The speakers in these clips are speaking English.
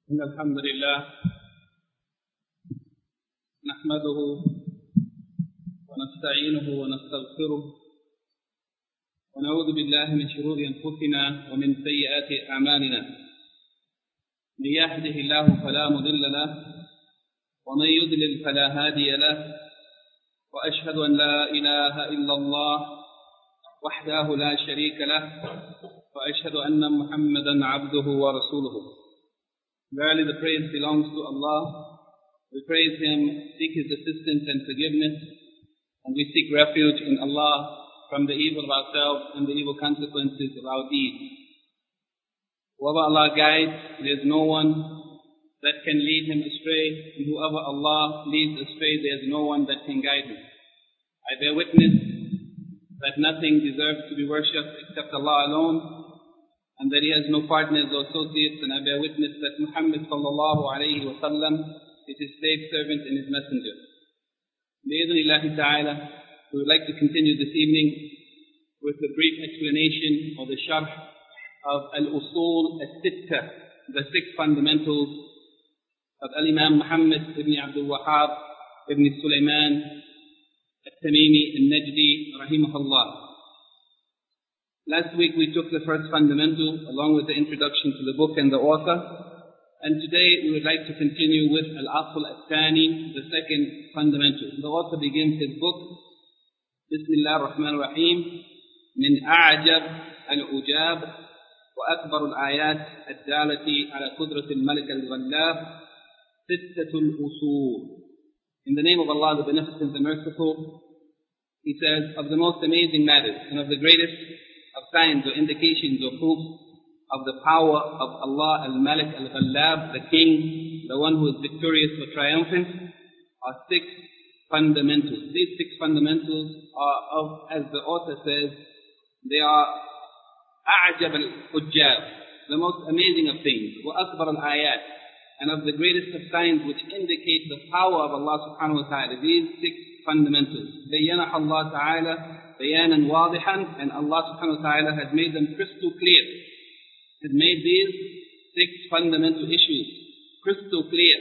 إن الحمد لله نحمده ونستعينه ونستغفره ونعوذ بالله من شرور أنفسنا ومن سيئات أعمالنا. من يهده الله فلا مضل له ومن يضلل فلا هادي له، وأشهد أن لا إله إلا الله وحده لا شريك له، وأشهد أن محمدا عبده ورسوله. Verily the praise belongs to Allah. We praise Him, seek His assistance and forgiveness, and we seek refuge in Allah from the evil of ourselves and the evil consequences of our deeds. Whoever Allah guides, there is no one that can lead him astray, and whoever Allah leads astray, there is no one that can guide him. I bear witness that nothing deserves to be worshipped except Allah alone, and that He has no partners or associates, and I bear witness that Muhammad sallallahu alayhi wa sallam is His slave servant and His messenger. Bi-idhnillahi ta'ala, we would like to continue this evening with a brief explanation or the sharh of Al-Usul Al-Sitta, the six fundamentals of Al-Imam Muhammad ibn Abdul Wahhab ibn Sulaiman Al-Tamimi Al-Najdi rahimahullah. Last week we took the first fundamental along with the introduction to the book and the author, and today we would like to continue with Al-Asl Al-Thani, the second fundamental. The author begins his book, Bismillah ar-Rahman ar-Rahim, Min A'jab Al-Ujab wa Akbar Al-Ayat Al-Dalati ala Qudrat Al-Malik Al-Ghallab, Sittatul Usul. In the name of Allah, the Beneficent, the Merciful, he says, of the most amazing matters and of the greatest of signs or indications or proofs of the power of Allah Al-Malik Al-Ghallab, the King, the one who is victorious or triumphant, are six fundamentals. These six fundamentals are of, as the author says, they are A'jab Al-Ujjab, the most amazing of things, wa Akbar Al-Ayat, and of the greatest of signs which indicate the power of Allah subhanahu wa ta'ala. These six fundamentals. Bayyanaha Allah ta'ala bayanan wadihan, and Allah subhanahu wa ta'ala has made them crystal clear. Has made these six fundamental issues crystal clear.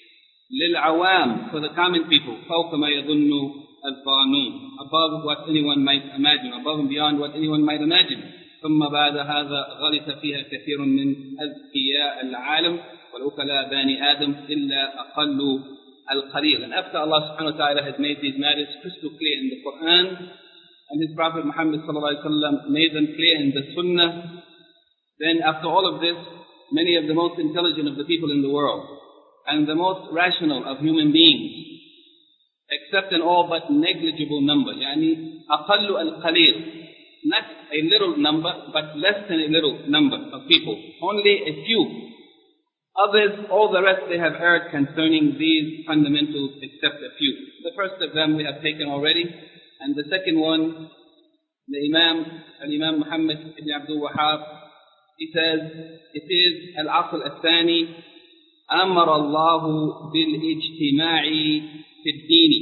Lil-awam, for the common people, فوق ما يظن الظانون, above what anyone might imagine, above and beyond what anyone might imagine. ثم بعد هذا غلط فيها كثير من أذكياء العالم والعقلاء بني آدم إلا أقل القليل. And after Allah subhanahu wa ta'ala has made these matters crystal clear in the Quran, and His Prophet Muhammad sallallahu alaihi wasallam made them clear in the Sunnah, then after all of this, many of the most intelligent of the people in the world and the most rational of human beings, except an all but negligible number, yani aqallu al-qalil, not a little number, but less than a little number of people, only a few. Others, all the rest, they have erred concerning these fundamentals except a few. The first of them we have taken already, and the second one, the Al-Imam Muhammad ibn Abdul Wahhab, he says, it is Al-Asl Al-Thani, أمر الله بالاجتماع في الدين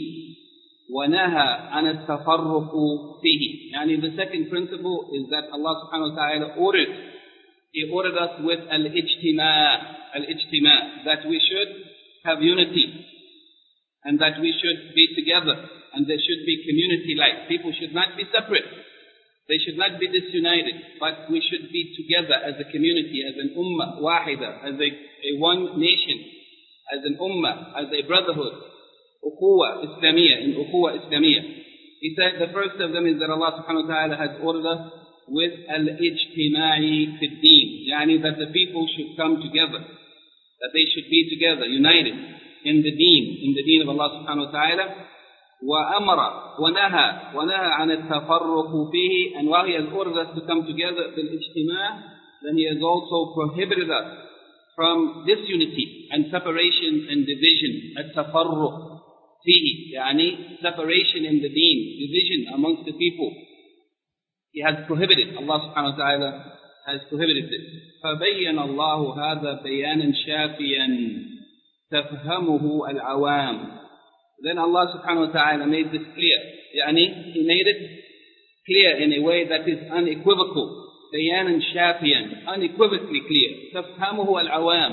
ونهى عن التفرق فيه. Yani the second principle is that Allah subhanahu wa ta'ala He ordered us with al-ijtima', that we should have unity, and that we should be together, and there should be community-like. People should not be separate. They should not be disunited, but we should be together as a community, as an ummah wahida, as a one nation, as an ummah, as a brotherhood. Ukhuwa Islamiyya, in Ukhuwa Islamiyya. He said the first of them is that Allah subhanahu wa ta'ala has ordered us with al-ijtima'i fi ad-din, yani that the people should come together, that they should be together, united in the deen of Allah subhanahu wa ta'ala. وَأَمَرَ وَنَهَى عَنَ التَّفَرُّقُ فِيهِ, and while He has ordered us to come together bil-ijtima', then He has also prohibited us from disunity and separation and division. At-tafarruq fihi, yani separation in the deen, division amongst the people. He has prohibited, Allah subhanahu wa ta'ala has prohibited this. فَبَيَّنَ اللَّهُ هَذَا بَيَانًا شَافِيًا تَفْهَمُهُ الْعَوَامِ. Then Allah subhanahu wa ta'ala made this clear. Yani, He made it clear in a way that is unequivocal. بيانا شافيا, unequivocally clear. تفهمه العوام,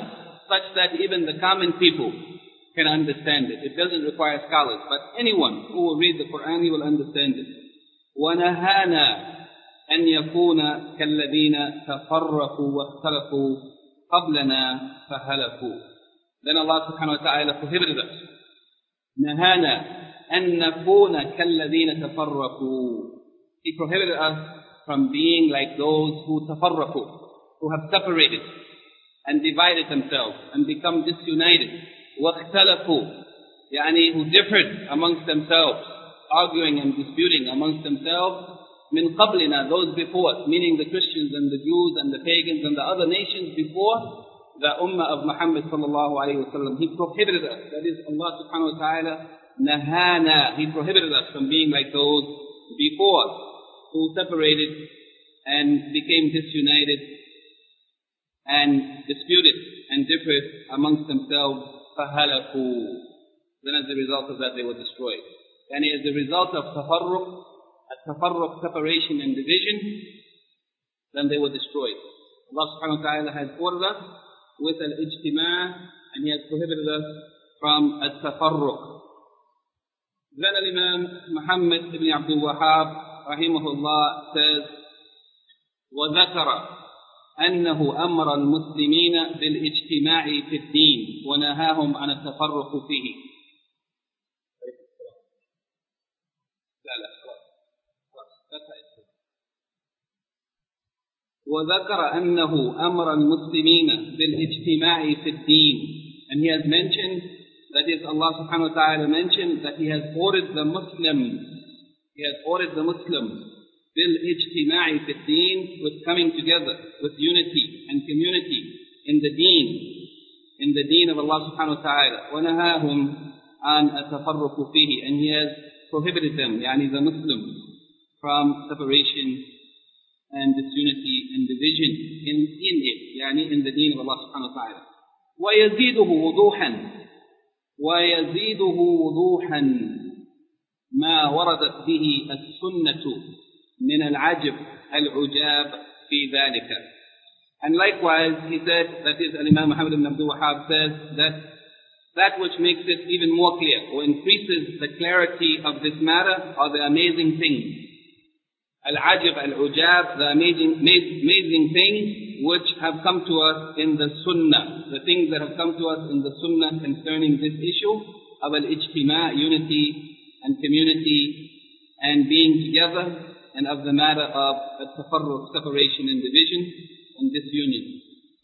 such that even the common people can understand it. It doesn't require scholars, but anyone who will read the Quran, he will understand it. وَنَهَانَا أَنْ يَكُونَ كَالَّذِينَ تَفَرَّقُوا وَاخْتَلَفُوا قَبْلَنَا فَهَلَكُوا. Then Allah subhanahu wa ta'ala prohibited us. نَهَانَا أَن نَكُونَ كَالَّذِينَ تَفَرَّقُوا. He prohibited us from being like those who تَفَرَّقُوا, who have separated and divided themselves and become disunited. وَاخْتَلَفُوا, يعني who differed amongst themselves, arguing and disputing amongst themselves. مِنْ قَبْلِنَا, those before us, meaning the Christians and the Jews and the pagans and the other nations before the ummah of Muhammad sallallahu alayhi wa sallam. He prohibited us, that is Allah subhanahu wa ta'ala, nahana, He prohibited us from being like those before us, who separated and became disunited and disputed and differed amongst themselves. فَهَلَكُوا. Then as a result of that they were destroyed. And as a result of tafarruq, separation and division, then they were destroyed. Allah subhanahu wa ta'ala has ordered us with al-ijtima' and He has prohibited us from al-tafarruq. Then Imam Muhammad ibn Abdul Wahhab rahimahullah says, وَذَكَرَ أنه أمر المسلمين بالاجتماع في الدين ونهاهم عن التفرق فيه. وذكر أنه أمر المسلمين بالاجتماع في الدين, and He has mentioned, that is Allah subhanahu wa ta'ala mentioned that He has ordered the Muslims, بالاجتماع في الدين, with coming together, with unity and community in the deen of Allah subhanahu wa ta'ala. وَنَهَاهُمْ عَنْ التَّفَرُّقُ فِيهِ, and He has prohibited them, يعني the Muslims, from separation and disunity and division in it, يعني in the deen of Allah subhanahu wa ta'ala. وَيَزِيدُهُ وُضُوحًا ما وردت به السنة من العجب العجاب في ذلك. And likewise, he said, that is, Imam Muhammad ibn Abdul Wahhab says that which makes it even more clear or increases the clarity of this matter are the amazing things. Al-ajab, al-ujab, the amazing things which have come to us in the sunnah, the things that have come to us in the sunnah concerning this issue of al-ijtima', unity and community and being together, and of the matter of al-tafarruq, separation and division and disunion.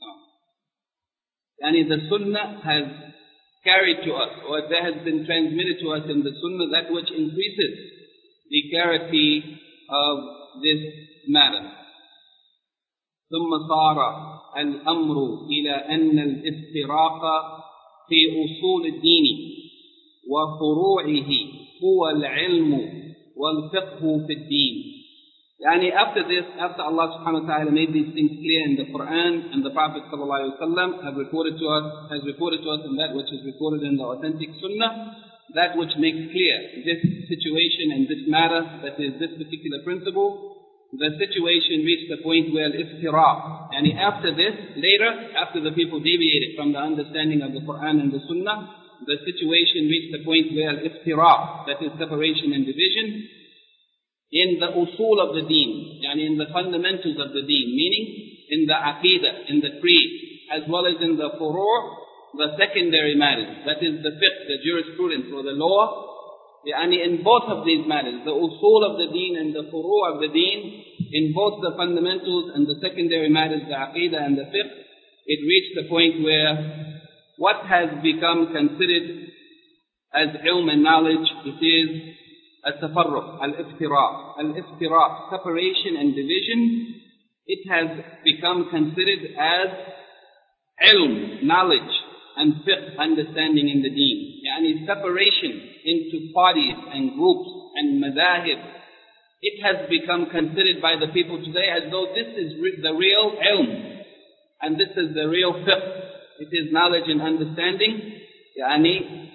And the sunnah has carried to us, or there has been transmitted to us in the sunnah that which increases the clarity of this matter. ثم صار الأمر إلى أن الافتراق في أصول الدين وفروعه هو العلم والفقه في الدين. Yani after this, after Allah subhanahu wa ta'ala made these things clear in the Quran, and the Prophet sallallahu alayhi wa sallam has reported to us and that which is recorded in the authentic sunnah, that which makes clear this situation and this matter, that is this particular principle, the situation reached the point where al-iftiraq. And after this, later, after the people deviated from the understanding of the Quran and the sunnah, the situation reached the point where al-iftiraq, that is separation and division, in the usul of the deen, yani in the fundamentals of the deen, meaning in the aqidah, in the creed, as well as in the furu', the secondary matters, that is the fiqh, the jurisprudence or the law, yani in both of these matters, the usul of the deen and the furu' of the deen, in both the fundamentals and the secondary matters, the aqidah and the fiqh, it reached the point where what has become considered as ilm and knowledge, it is al-tafarruq, al-iftiraq, separation and division, it has become considered as ilm, knowledge, and fiqh, understanding in the deen. Yani separation into parties and groups and madahib, it has become considered by the people today as though this is the real ilm, and this is the real fiqh. It is knowledge and understanding, yani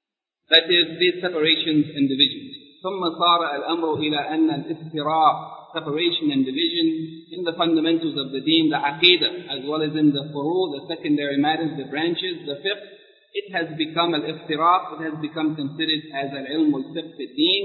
that is these separations and divisions. ثم صار الأمر إلى أن الافتراق separation and division in the fundamentals of the deen, the aqidah, as well as in the furu', the secondary matters, the branches, the fiqh, it has become al-iftiraq, it has become considered as al-ilm al-fiqh al-deen.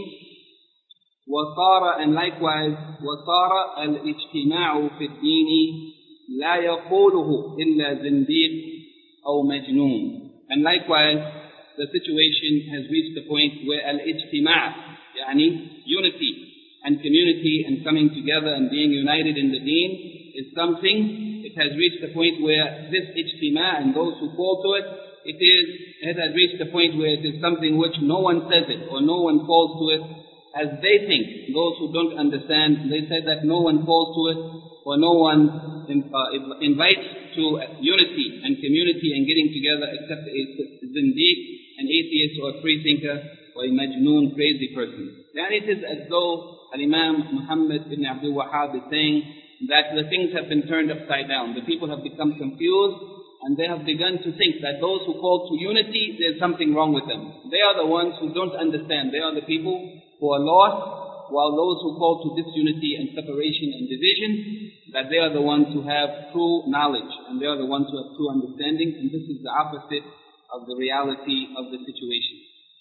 وصار, and likewise, وصار الاجتماع في الدين لا يقوله إلا زنديق أو مجنون. And likewise, the situation has reached the point where al-ijtima', yani unity and community and coming together and being united in the deen is something, it has reached the point where this ijtima' and those who call to it, it has reached the point where it is something which no one says it or no one calls to it as they think. Those who don't understand, they say that no one calls to it or no one invites to unity and community and getting together except a zindiq, an atheist or a free thinker or a majnoon, crazy person. And it is as though Al-Imam Muhammad ibn Abdul Wahhab is saying that the things have been turned upside down. The people have become confused and they have begun to think that those who call to unity, there's something wrong with them. They are the ones who don't understand. They are the people who are lost, while those who call to disunity and separation and division, that they are the ones who have true knowledge and they are the ones who have true understanding, and this is the opposite of the reality of the situation.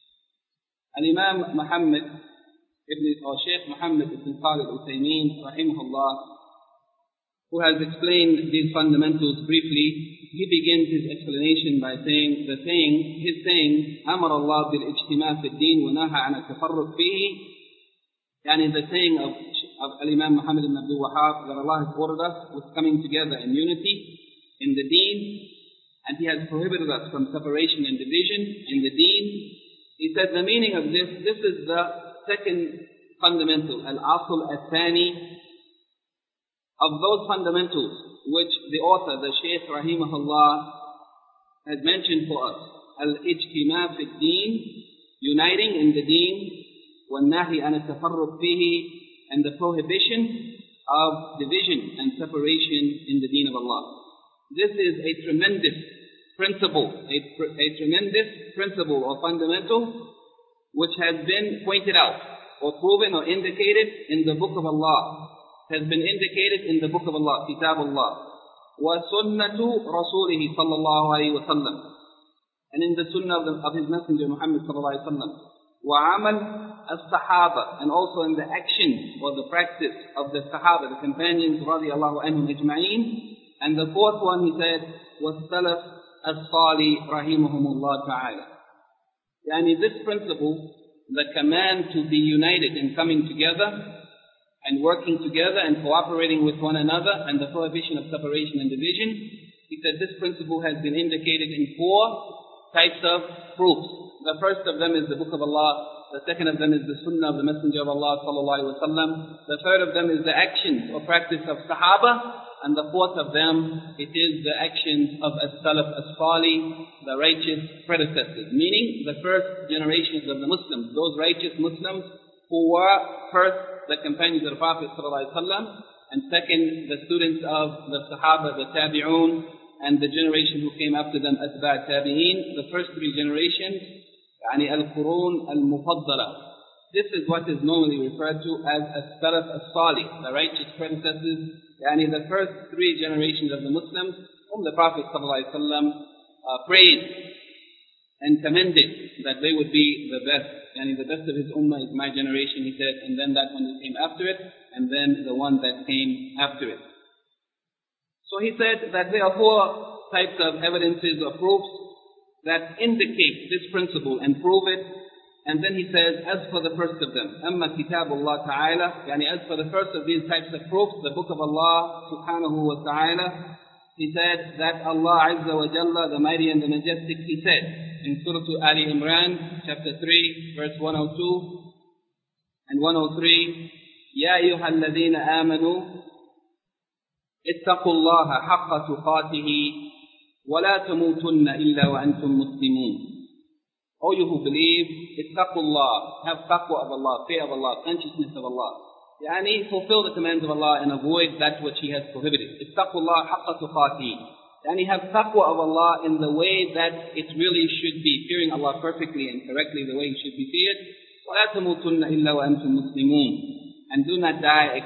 Al-Imam Muhammad Shaykh Muhammad ibn Salih al-Uthaymeen, rahimahullah, who has explained these fundamentals briefly, he begins his explanation by saying, his saying, أمر الله بالاجتماع في الدين ونهى عن التفرق فيه, يعني the saying of Al-Imam Muhammad ibn Abdul Wahhab, that Allah has ordered us with coming together in unity in the deen, and He has prohibited us from separation and division in the deen. He said the meaning of this is the second fundamental, al-asl al-thani, of those fundamentals which the author, the Shaykh rahimahullah, has mentioned for us. Al-ijtima' fi ad-din, uniting in the deen, وَالنَّهِي عَنَ التَّفَرُّقِ فِيهِ, and the prohibition of division and separation in the deen of Allah. This is a tremendous principle, a tremendous principle or fundamental which has been pointed out or proven or indicated in the book of Allah. Has been indicated in the book of Allah, Kitab Allah. وَسُنَّةُ رَسُولِهِ صَلَّى اللَّهُ عَلَيْهِ وَسَلَّمَ, and in the sunnah of his messenger Muhammad sallallahu alayhi wa sallam. وَعَمَلْ الصَّحَابَةِ, and also in the action or the practice of the Sahaba, the companions radiallahu anhum ajma'een. And the fourth one, he said, وَالسَّلَفْ الصَّالِحِ رَحِمَهُمُ اللَّهُ ta'ala. Yani this principle, the command to be united in coming together and working together and cooperating with one another, and the prohibition of separation and division, he said this principle has been indicated in 4 types of proofs. The first of them is the book of Allah, the second of them is the sunnah of the messenger of Allah sallallahu alaihi wasallam, the third of them is the actions or practice of Sahaba, and the fourth of them, it is the actions of as-salaf as-salih, the righteous predecessors, meaning the first generations of the Muslims, those righteous Muslims who were first the companions of the Prophet ﷺ, and second, the students of the Sahaba, the Tabi'un, and the generation who came after them, Atba' Tabi'in, the first 3 generations, yani al-Qurun al-Mufaddala. This is what is normally referred to as as-Salaf as-Salih, the righteous predecessors, yani the first 3 generations of the Muslims, whom the Prophet ﷺ praised and commended that they would be the best. Yani the best of his ummah is my generation, he said, and then that one that came after it, and then the one that came after it. So he said that there are 4 types of evidences or proofs that indicate this principle and prove it. And then he says, as for the first of them, أَمَّا كِتَابُ اللَّهِ تَعَالَى, yani as for the first of these types of proofs, the book of Allah subhanahu wa ta'ala, he said that Allah Azza wa Jalla, the mighty and the majestic, he said in Surah Ali Imran, chapter 3, verse 102 and 103, يَا أَيُّهَا الَّذِينَ آمَنُوا اتَّقُوا اللَّهَ حَقَّ تُقَاتِهِ وَلَا تَمُوتُنَّ إِلَّا وَأَنْتُمْ مُسْلِمُونَ. O you who believe, ittaqullah, have taqwa of Allah, fear of Allah, consciousness of Allah. Yani fulfill the commands of Allah and avoid that which He has prohibited. Ittaqullah haqqa tuqati. Yani have taqwa of Allah in the way that it really should be, fearing Allah perfectly and correctly the way He should be feared. وَلَا تَمُوتُنَّ إِلَّا وَأَنْتُمْ مُسْلِمُونَ. and do not die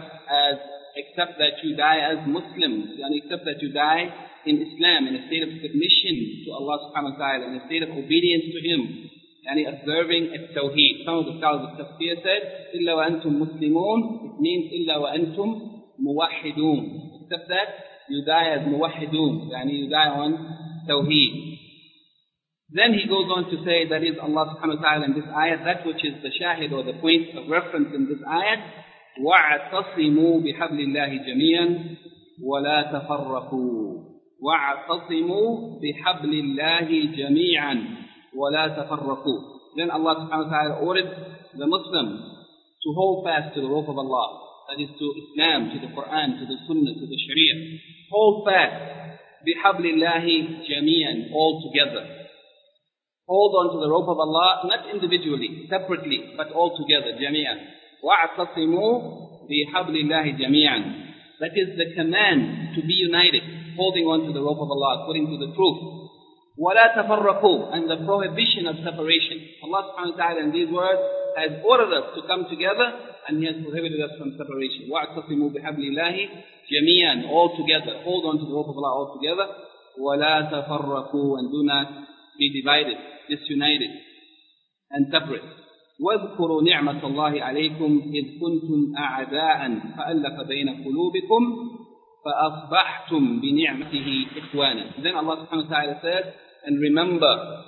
except that you die as Muslims, and except that you die in Islam, in a state of submission to Allah subhanahu wa ta'ala, in a state of obedience to Him, and observing at-tawheed. Some of the scholars of tafsir said, إِلَّا وَأَنْتُمْ مُسْلِمُونَ. It means إِلَّا وَأَنْتُمْ مُوَحِّدُونَ. Except that you die as muwahidun, and you die on tawheed. Then he goes on to say, that is Allah subhanahu wa ta'ala in this ayat, that which is the shahid or the point of reference in this ayat, وَاعْتَصِمُوا بِحَبْلِ اللَّهِ جَمِيعًا وَلَا تَفَرَّقُوا. وَاعْتَصِمُوا بِحَبْلِ اللَّهِ جَمِيعًا وَلَا تَفَرَّقُوا. Then Allah subhanahu wa ta'ala ordered the Muslims to hold fast to the rope of Allah. That is to Islam, to the Quran, to the Sunnah, to the Sharia. Hold fast. بِحَبْلِ اللَّهِ جَمِيعًا. All together. Hold on to the rope of Allah, not individually, separately, but all together, جَمِيعًا. وَاعْتَصِمُوا بِحَبْلِ اللَّهِ جَمِيعًا. That is the command to be united, holding on to the rope of Allah, according to the truth. وَلَا تَفَرَّقُوا. And the prohibition of separation. Allah subhanahu wa ta'ala in these words has ordered us to come together, and He has prohibited us from separation. وَاعْتَصِمُوا بِحَبْلِ اللَّهِ جَمِيعًا. All together. Hold on to the rope of Allah all together. وَلَا تَفَرَّقُوا. And do not be divided, disunited, and separate. وَاذْكُرُوا نِعْمَةَ اللَّهِ عَلَيْكُمْ إِذْ كُنْتُمْ أَعْدَاءً فَأَلَّفَ بَيْنَ قُلُوبِكُمْ فَأَصْبَحْتُمْ بِنِعْمَتِهِ إِخْوَانًا. Then Allah subhanahu wa ta'ala said, and remember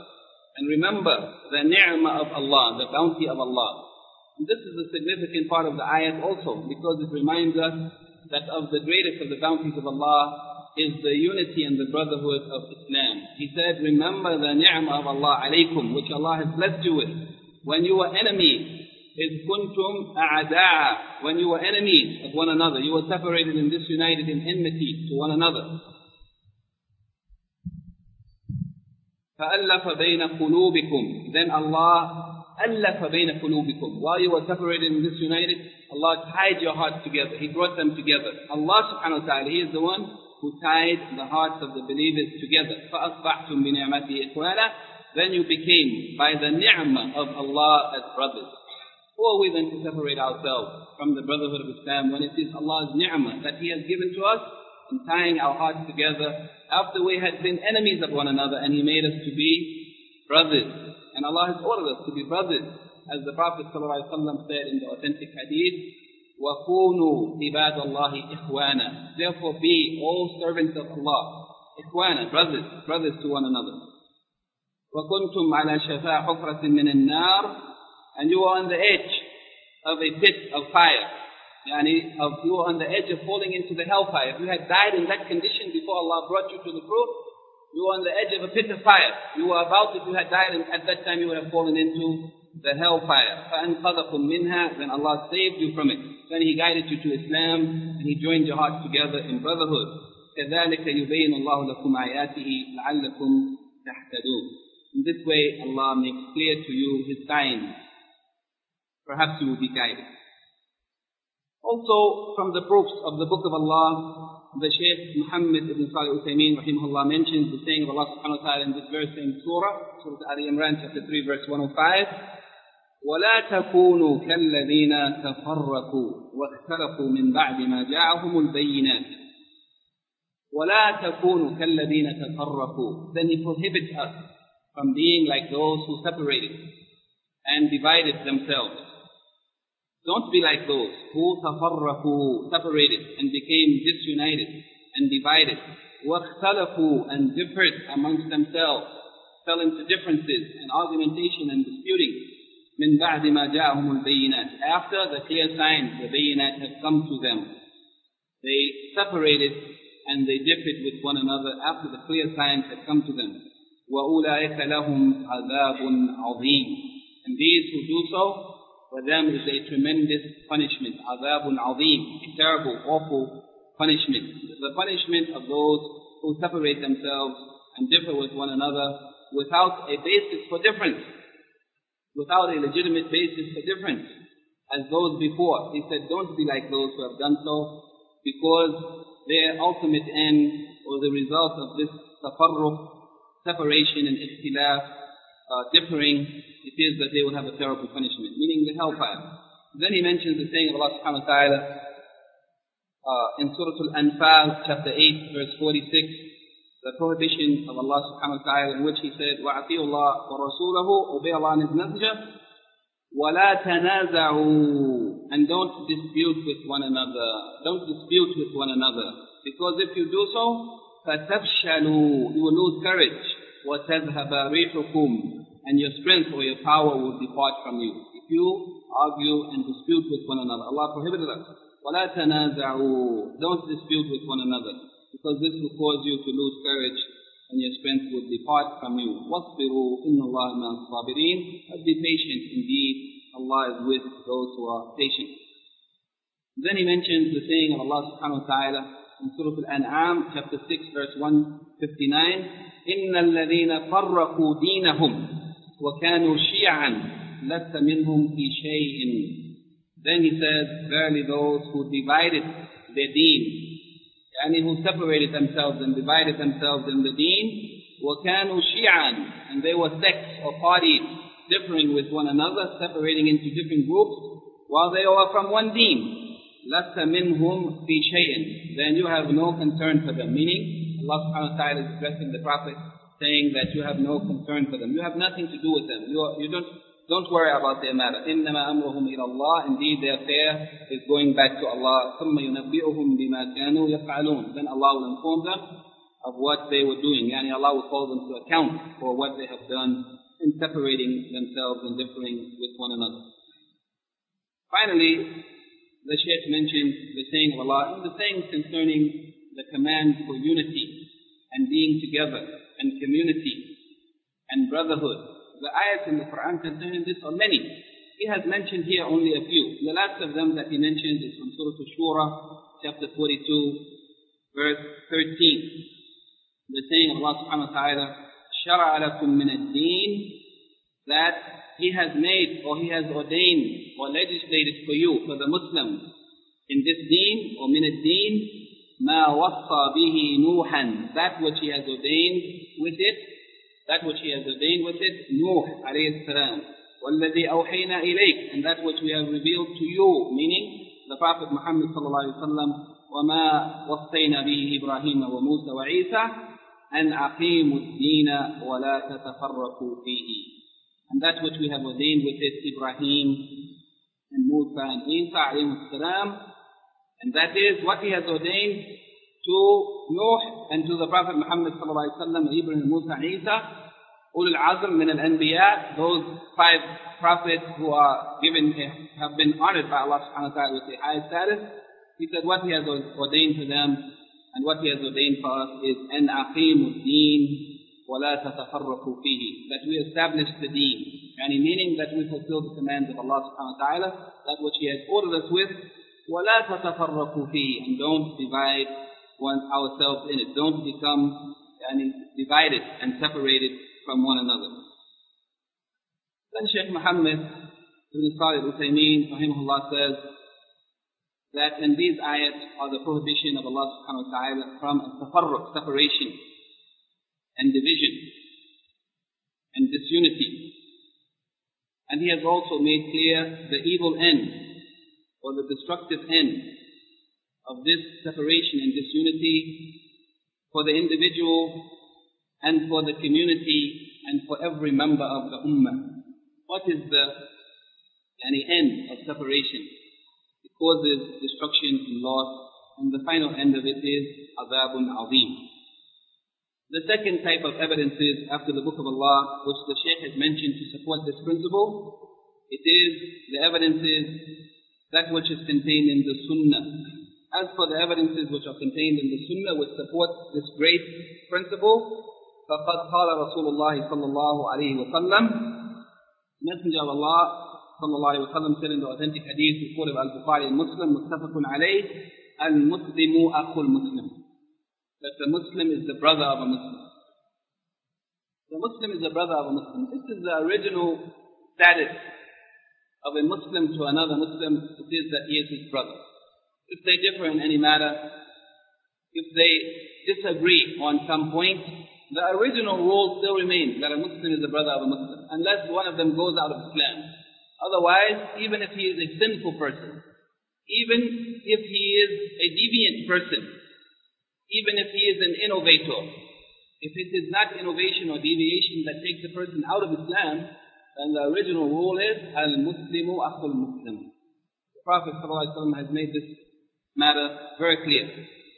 the ni'mah of Allah, the bounty of Allah. And this is a significant part of the ayat also, because it reminds us that of the greatest of the bounties of Allah is the unity and the brotherhood of Islam. He said, remember the ni'mah of Allah alaykum, which Allah has blessed you with. When you were enemies, إِذْ كُنْتُمْ أَعْدَاءً. When you were enemies of one another, you were separated and disunited in enmity to one another. فَأَلَّفَ بَيْنَ قُلُوبِكُمْ. Then Allah أَلَّفَ بَيْنَ قُلُوبِكُمْ. While you were separated and disunited, Allah tied your hearts together. He brought them together. Allah subhanahu wa ta'ala, He is the one who tied the hearts of the believers together. فَأَصْبَحْتُمْ بِنِعْمَتِهِ إِخْوَانًا. Then you became, by the ni'mah of Allah, as brothers. Who are we then to separate ourselves from the brotherhood of Islam when it is Allah's ni'mah that He has given to us in tying our hearts together after we had been enemies of one another, and He made us to be brothers. And Allah has ordered us to be brothers, as the Prophet ﷺ said in the authentic hadith, وَكُونُوا عِبَادَ اللَّهِ إِخْوَانًا. Therefore be all servants of Allah, إِخْوَانًا, brothers to one another. وَكُنْتُمْ عَلَى شَفَاء حُفْرَةٍ مِّنَ النَّارِ. And you were on the edge of a pit of fire. You were on the edge of falling into the hellfire. If you had died in that condition before Allah brought you to the truth, you were on the edge of a pit of fire. You were about, if you had died at that time, you would have fallen into the hellfire. فَأَنْقَذَكُمْ مِنْهَا. Then Allah saved you from it. Then He guided you to Islam, and He joined your hearts together in brotherhood. كَذَلِكَ يُبَيِّنُ اللَّهُ لَكُمْ آيَاتِهِ لَعَلَّكُمْ تَهْتَدُونَ. In this way, Allah makes clear to you His signs. Perhaps you will be guided. Also, from the proofs of the Book of Allah, the Shaykh Muhammad ibn Salih Uthaymeen rahimahullah mentions the saying of Allah subhanahu wa ta'ala in this verse in Surah Ali Imran chapter 3 verse 105, وَلَا تَكُونُوا كَالَّذِينَ تَفَرَّقُوا وَاخْتَلَفُوا مِنْ بَعْدِ مَا جَاءَهُمُ الْبَيِّنَاتِ. وَلَا تَكُونُوا كَالَّذِينَ تَفَرَّقُوا. Then He prohibits us from being like those who separated and divided themselves. Don't be like those who تَفَرَّقُوا, separated and became disunited and divided. وَاخْتَلَفُوا, and differed amongst themselves, fell into differences and argumentation and disputing. مِنْ بَعْدِ مَا جَاءَهُمُ الْبَيِّنَاتِ. After the clear signs, the bayinat, have come to them. They separated and they differed with one another after the clear signs had come to them. وَأُولَٰئِكَ لَهُمْ عَذَابٌ عَظِيمٌ. And these who do so, for them is a tremendous punishment. عَذَابٌ عَظِيمٌ. A terrible, awful punishment. The punishment of those who separate themselves and differ with one another without a basis for difference, without a legitimate basis for difference, as those before. He said, don't be like those who have done so, because their ultimate end, or the result of this tafarruq, separation and ikhtilaf, differing, it is that they will have a terrible punishment, meaning the hellfire. Then he mentions the saying of Allah subhanahu wa ta'ala in Surah Al-Anfal, chapter 8, verse 46, the prohibition of Allah subhanahu wa ta'ala, in which he said, وَأَطِيعُوا اللَّهَ وَرَسُولَهُ, obey Allah and His Messenger, وَلَا تَنَازَعُوا, and don't dispute with one another. Don't dispute with one another. Because if you do so, فَتَفْشَلُوا, you will lose courage. وَتَذْهَبَ رِيحُكُمْ, and your strength or your power will depart from you. If you argue and dispute with one another, Allah prohibited us. وَلَا تَنَازَعُوا, don't dispute with one another, because this will cause you to lose courage and your strength will depart from you. وَاصْبِرُوا إِنَّ اللَّهَ مَعَ الصَّابِرِينَ, but be patient indeed, Allah is with those who are patient. Then he mentions the saying of Allah subhanahu wa ta'ala in Surah Al-An'am, chapter 6, verse 159, إِنَّ الَّذِينَ فَرَّقُوا دِينَهُمْ وَكَانُوا شِيَعًا لَسَّ مِنْهُمْ فِي شَيْءٍ. Then he says, verily those who divided their deen, and who separated themselves and divided themselves in the deen, وَكَانُوا شِيعًا, and they were sects or parties, differing with one another, separating into different groups, while they were from one deen. لَسَّ مِنْهُمْ فِي شَيْءٍ, then you have no concern for them. Meaning, Allah subhanahu wa ta'ala is addressing the Prophet, saying that you have no concern for them. You have nothing to do with them. You don't worry about their matter. إِنَّمَا أَمْرُهُمْ إِلَى اللَّهِ, indeed their affair is going back to Allah. ثُمَّ يُنَبِّئُهُمْ بِمَا كَانُوا يَفْعَلُونَ, then Allah will inform them of what they were doing. Yani Allah will call them to account for what they have done in separating themselves and differing with one another. Finally, the Shaykh mentioned the saying of Allah, and the sayings concerning the command for unity and being together and community and brotherhood. The ayats in the Quran concerning this are many. He has mentioned here only a few. The last of them that he mentioned is from Surah Al-Shura, chapter 42, verse 13. The saying of Allah subhanahu wa ta'ala, شَرَعَ لَكُم مِّنَ الدِّينِ, that He has made or He has ordained or legislated for you, for the Muslims, in this deen, or min ad-deen, مَا وَصَّى بِهِ نُوحًا, that which He has ordained with it, Nuh alayhi salam, وَالَّذِي أَوْحَيْنَا إِلَيْكَ, and that which we have revealed to you, meaning the Prophet Muhammad sallallahu alayhi wa sallam, وَمَا وَصَّيْنَا بِهِ إِبْرَاهِيمَ وَمُوسَى وَعِيسَى أَنْ أَقِيمُوا الدِّينَ وَلَا تَتَفَرَّقُوا فِيهِ, and that which we have ordained with it Ibrahim and Musa and Isa alayhi salam, and that is what He has ordained to Nuh and to the Prophet Muhammad sallallahu alayhi wa sallam, Ibrahim, Musa and Isa, Ulul Azm min al-Anbiya, those 5 prophets who are have been honored by Allah subhanahu wa ta'ala with the high status. He said what He has ordained to them and what He has ordained for us is أَنْ أَقِيمُوا الدِّينَ وَلَا تَتَفَرَّقُوا فِيهِ, that we establish the deen, meaning that we fulfill the commands of Allah subhanahu wa ta'ala, that which He has ordered us with, وَلَا تَتَفَرَّقُوا فِيهِ, and don't divide ourselves in it. Don't become divided and separated from one another. Then Shaykh Muhammad ibn Salih al-Uthaymeen rahimahullah says that in these ayats are the prohibition of Allah subhanahu wa ta'ala from tafarruq, separation and division and disunity. And he has also made clear the evil end or the destructive end of this separation and disunity for the individual and for the community and for every member of the ummah. What is the end of separation? It causes destruction and loss, and the final end of it is adhabun azim. The second type of evidences after the Book of Allah, which the Shaykh has mentioned to support this principle, it is the evidences that which is contained in the Sunnah. As for the evidences which are contained in the Sunnah which support this great principle, فَقَدْ قَالَ رَسُولُ اللَّهِ صَلَّى اللَّهُ عَلَيْهِ وَسَلَّمَ, Messenger of Allah sallallahu alayhi wa sallam said in the authentic hadith reported by Al-Bukhari and Muslim, مُتَّفَقٌ عَلَيْهِ, الْمُسْلِمُ أَخُو الْمُسْلِمِ, that the Muslim is the brother of a Muslim. The Muslim is the brother of a Muslim. This is the original status of a Muslim to another Muslim. It is that he is his brother. If they differ in any matter, if they disagree on some point, the original rule still remains that a Muslim is the brother of a Muslim, unless one of them goes out of Islam. Otherwise, even if he is a sinful person, even if he is a deviant person, even if he is an innovator, if it is not innovation or deviation that takes a person out of Islam, then the original rule is al-Muslimu akhul Muslim. The Prophet ﷺ has made this matter very clear.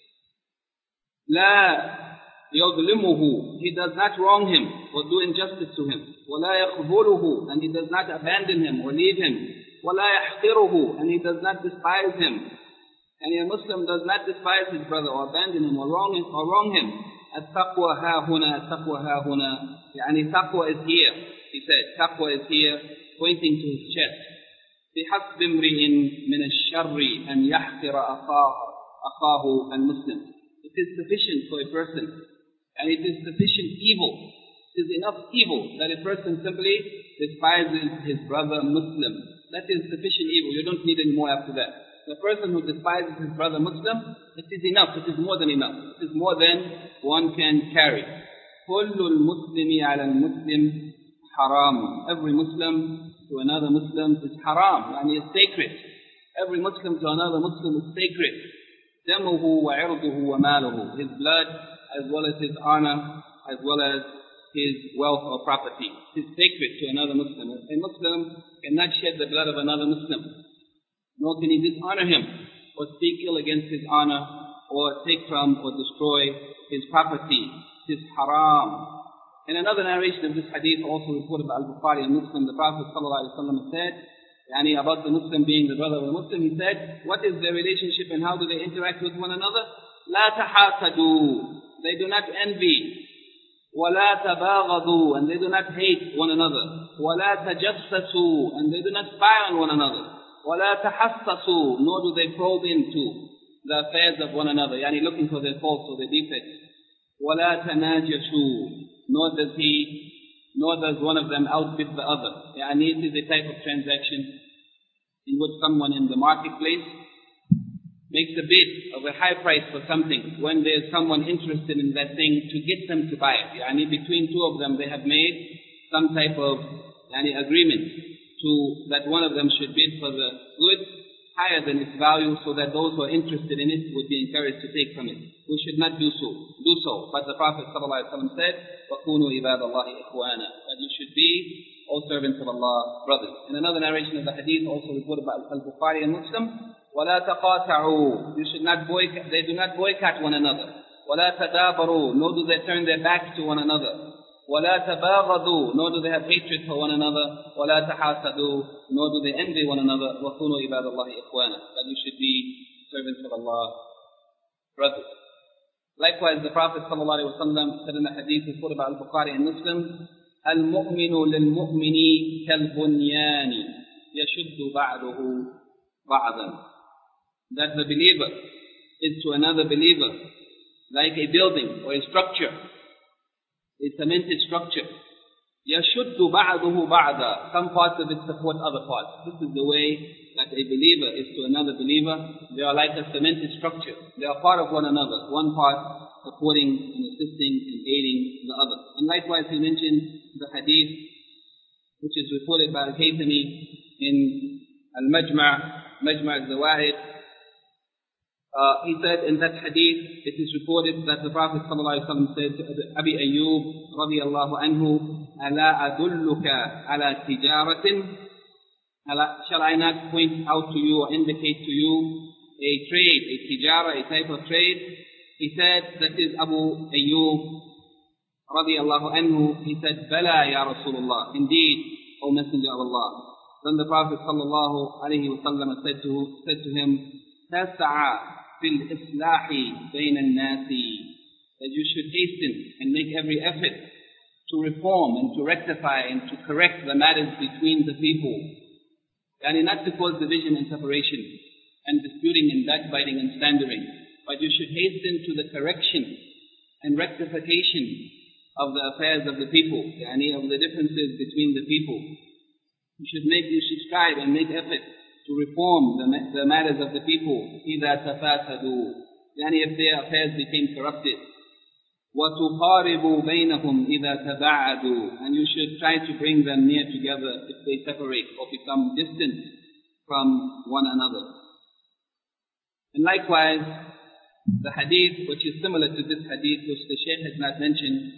La yadlimuhu, he does not wrong him or do injustice to him. وَلَا يَخْذُلُهُ, and he does not abandon him or leave him. وَلَا يَحْقِرُهُ, and he does not despise him. And a Muslim does not despise his brother or abandon him or wrong him. التقوى ها هنا, التقوى ها هنا. يعني taqwa is here. He said, taqwa is here, pointing to his chest. بِحَسْبِ امْرِئٍ مِنَ الشَّرِّ أَنْ يَحْقِرَ أَخَاهُ الْمُسْلِمِ. It is sufficient for a person, and it is sufficient evil. It is enough evil that a person simply despises his brother Muslim. That is sufficient evil. You don't need any more after that. The person who despises his brother Muslim, it is enough. It is more than enough. It is more than one can carry. كُلُّ الْمُسْلِمِ عَلَى الْمُسْلِمِ حَرَامٌ. Every Muslim to another Muslim is haram, and is sacred. Every Muslim to another Muslim is sacred. دَمُهُ وَعِرْضُهُ وَمَالُهُ. His blood, as well as his honor, as well as his wealth or property. It is sacred to another Muslim. A Muslim cannot shed the blood of another Muslim, nor can he dishonor him, or speak ill against his honor, or take from or destroy his property. It is haram. In another narration of this hadith, also reported by Al-Bukhari and Muslim, the Prophet ﷺ said, about the Muslim being the brother of the Muslim, he said, what is their relationship and how do they interact with one another? لَا تَحَاسَدُوا. They do not envy. وَلَا تَبَاغَضُوا, and they do not hate one another. وَلَا تَجَسَّسُوا, and they do not spy on one another. وَلَا تَحَسَّسُوا, nor do they probe into the affairs of one another, looking for their faults or their defects. وَلَا تَنَاجَشُوا, nor does one of them outbid the other. It is a type of transaction in which someone in the marketplace makes a bid of a high price for something when there is someone interested in that thing to get them to buy it. Between two of them they have made some type of agreement that one of them should bid for the good higher than its value, so that those who are interested in it would be encouraged to take from it. We should not do so. But the Prophet ﷺ said, وَكُونُوا عِبَادَ اللَّهِ إِخْوَانًا, that you should be, O servants of Allah, brothers. In another narration of the hadith, also reported by Al-Bukhari and Muslim, وَلَا تَقَاطَعُوا, they do not boycott one another. وَلَا تَدَابَرُوا, nor do they turn their backs to one another. وَلَا تَبَاغَضُوا, nor do they have hatred for one another. وَلَا تَحَاسَدُوا, nor do they envy one another. وَكُونُوا عِبَادَ اللَّهِ إِخْوَانًا, that you should be servants of Allah, brothers. Likewise, the Prophet ﷺ said in the hadith reported by Al-Bukhari and Muslim, الْمُؤْمِنُ لِلْمُؤْمِنِ كَالْبُنْيَانِ يَشُدُّ بَعْضُهُ بَعْضًا. That the believer is to another believer like a building or a structure, a cemented structure. يَشُدُّ بَعْضُهُ بَعْضًا. Some parts of it support other parts. This is the way that a believer is to another believer. They are like a cemented structure. They are part of one another. One part supporting and assisting and aiding the other. And likewise he mentioned the hadith which is reported by Al-Haythami in Al-Majma' al-Zawahid. He said in that hadith, it is reported that the Prophet ﷺ said to Abi Ayyub radiyallahu anhu, أَلَا أَدُلُّكَ عَلَى تِجَارَةٍ, shall I not point out to you or indicate to you a trade, a tijara, a type of trade? He said, that is Abu Ayyub radiyallahu anhu, he said, Bala ya Rasulullah, indeed, O Messenger of Allah. Then the Prophet sallallahu alayhi wa sallam said to him, تَسْعَى فِي الْإِصْلَاحِ بَيْنَ النَّاسِ, that you should hasten and make every effort to reform and to rectify and to correct the matters between the people. Not to cause division and separation and disputing and backbiting and slandering, but you should hasten to the correction and rectification of the affairs of the people, of the differences between the people. You should strive and make effort to reform the matters of the people. إِذَا تَفَاسَدُوا, if their affairs became corrupted. وَتُقَارِبُوا بَيْنَهُمْ إِذَا تَبَعَّدُوا, and you should try to bring them near together if they separate or become distant from one another. And likewise, the hadith which is similar to this hadith which the Shaykh has not mentioned,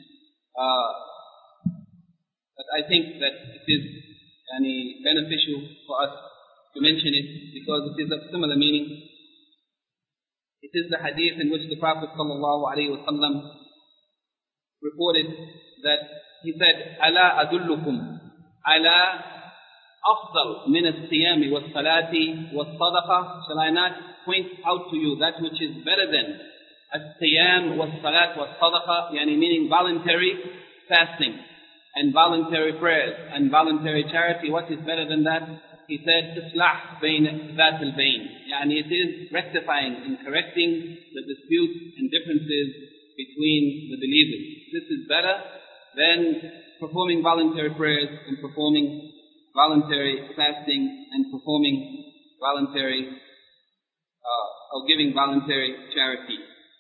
but I think that it is beneficial for us to mention it because it is of similar meaning. It is the hadith in which the Prophet ﷺ reported that he said, أَلَا أَدُلُّكُمْ عَلَى أَفْضَلْ مِنَ الصِّيَامِ وَالصَّلَاةِ وَالصَّدَقَةِ. Shall I not point out to you that which is better than الصِّيَامِ وَالصَّلَاةِ وَالصَّدَقَةِ, meaning voluntary fasting and voluntary prayers and voluntary charity? What is better than that? He said, إِصْلَحْ بَيْنَ ذَاتِ الْبَيْنِ, it is rectifying and correcting the disputes and differences between the believers. This is better than performing voluntary prayers and performing voluntary fasting and performing voluntary or giving voluntary charity.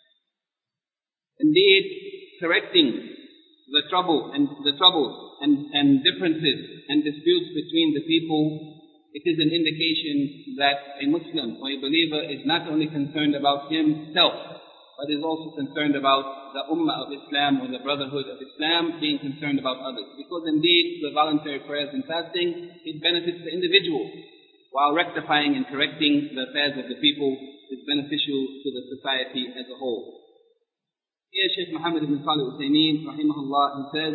Indeed, correcting the troubles and differences and disputes between the people, it is an indication that a Muslim or a believer is not only concerned about himself, but is also concerned about the Ummah of Islam or the Brotherhood of Islam, being concerned about others. Because indeed, the voluntary prayers and fasting, it benefits the individual, while rectifying and correcting the affairs of the people is beneficial to the society as a whole. Here Shaykh Muhammad ibn Salih al-Uthaymeen, rahimahullah, he says,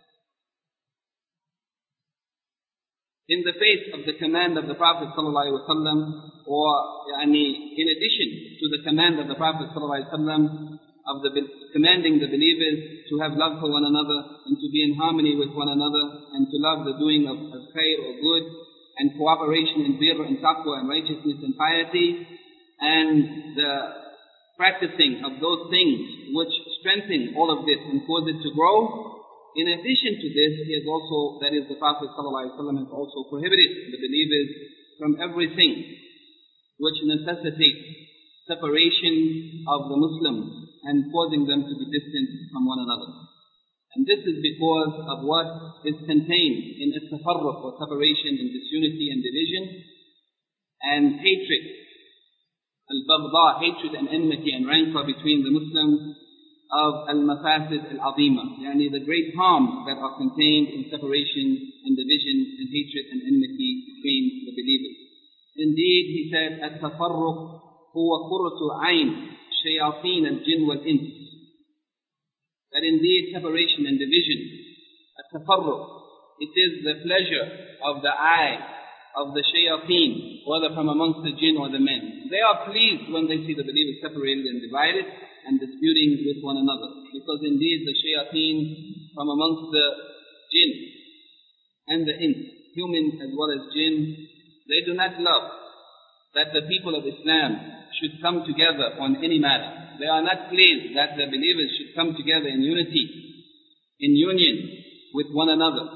in the face of the command of the Prophet ﷺ, or in addition to the command of the Prophet ﷺ of commanding the believers to have love for one another and to be in harmony with one another and to love the doing of khair or good and cooperation in birr and taqwa and righteousness and piety and the practicing of those things which strengthen all of this and cause it to grow. In addition to this, the Prophet ﷺ has also prohibited the believers from everything which necessitates separation of the Muslims and causing them to be distant from one another. And this is because of what is contained in at-tafarruq or separation and disunity and division and hatred, al-baghdha, hatred and enmity and rancor between the Muslims, of al-mafasid al-azima, the great harms that are contained in separation and division and hatred and enmity between the believers. Indeed, he said, at-tafarruq huwa qurratu ayn shayateen al-jinn wal-ins. That indeed separation and division, at-tafarruq, it is the pleasure of the eye of the shayateen, whether from amongst the jinn or the men. They are pleased when they see the believers separated and divided and disputing with one another. Because indeed the shayateen from amongst the jinn and the ins, humans as well as jinn, they do not love that the people of Islam should come together on any matter. They are not pleased that the believers should come together in unity, in union with one another.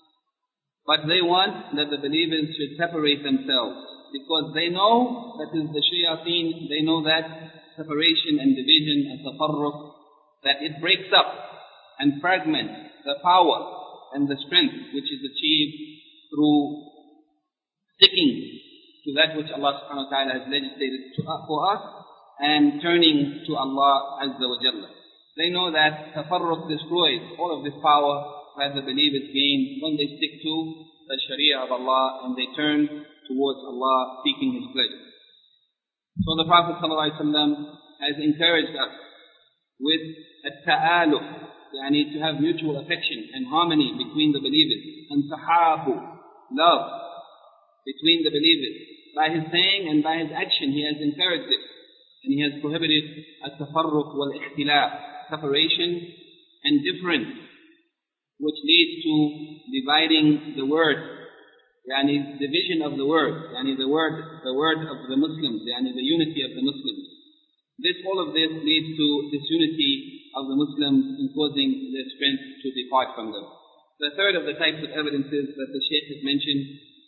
But they want that the believers should separate themselves, because they know that is the shayateen, they know that separation and division and tafarruq, that it breaks up and fragments the power and the strength which is achieved through sticking to that which Allah subhanahu wa ta'ala has legislated for us and turning to Allah azza wa jalla. They know that tafarruq destroys all of this power that the believers gain when they stick to the sharia of Allah and they turn towards Allah seeking His pleasure. So the Prophet ﷺ has encouraged us with at-ta'aluf, to have mutual affection and harmony between the believers, and tahabu, love between the believers. By his saying and by his action, he has encouraged it, and he has prohibited at-tafarruq wal-ikhtilaf, separation and difference, which leads to dividing the word, division of the word, the word of the Muslims, the unity of the Muslims. All of this leads to disunity of the Muslims and causing their strength to depart from them. The third of the types of evidences that the Shaykh has mentioned,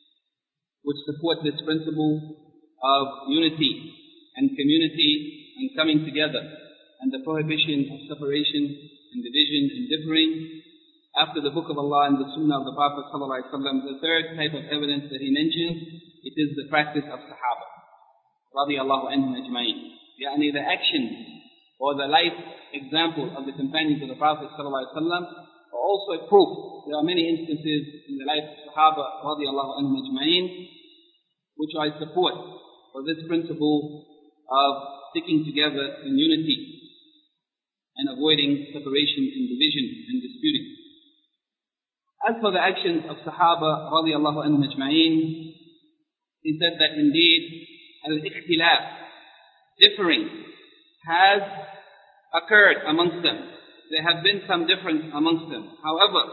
which support this principle of unity and community and coming together and the prohibition of separation, and division and differing. After the Book of Allah and the Sunnah of the Prophet ﷺ, the third type of evidence that he mentioned, it is the practice of Sahaba, radiyallahu anhum ajma'in. Yani the actions or the life example of the companions of the Prophet ﷺ are also a proof. There are many instances in the life of Sahaba, radiyallahu anhum ajma'in, which I support for this principle of sticking together in unity and avoiding separation and division and disputing. As for the actions of Sahaba radiallahu anhum ajma'in, he said that indeed al-ikhtilaf, differing, has occurred amongst them. There have been some difference amongst them. However,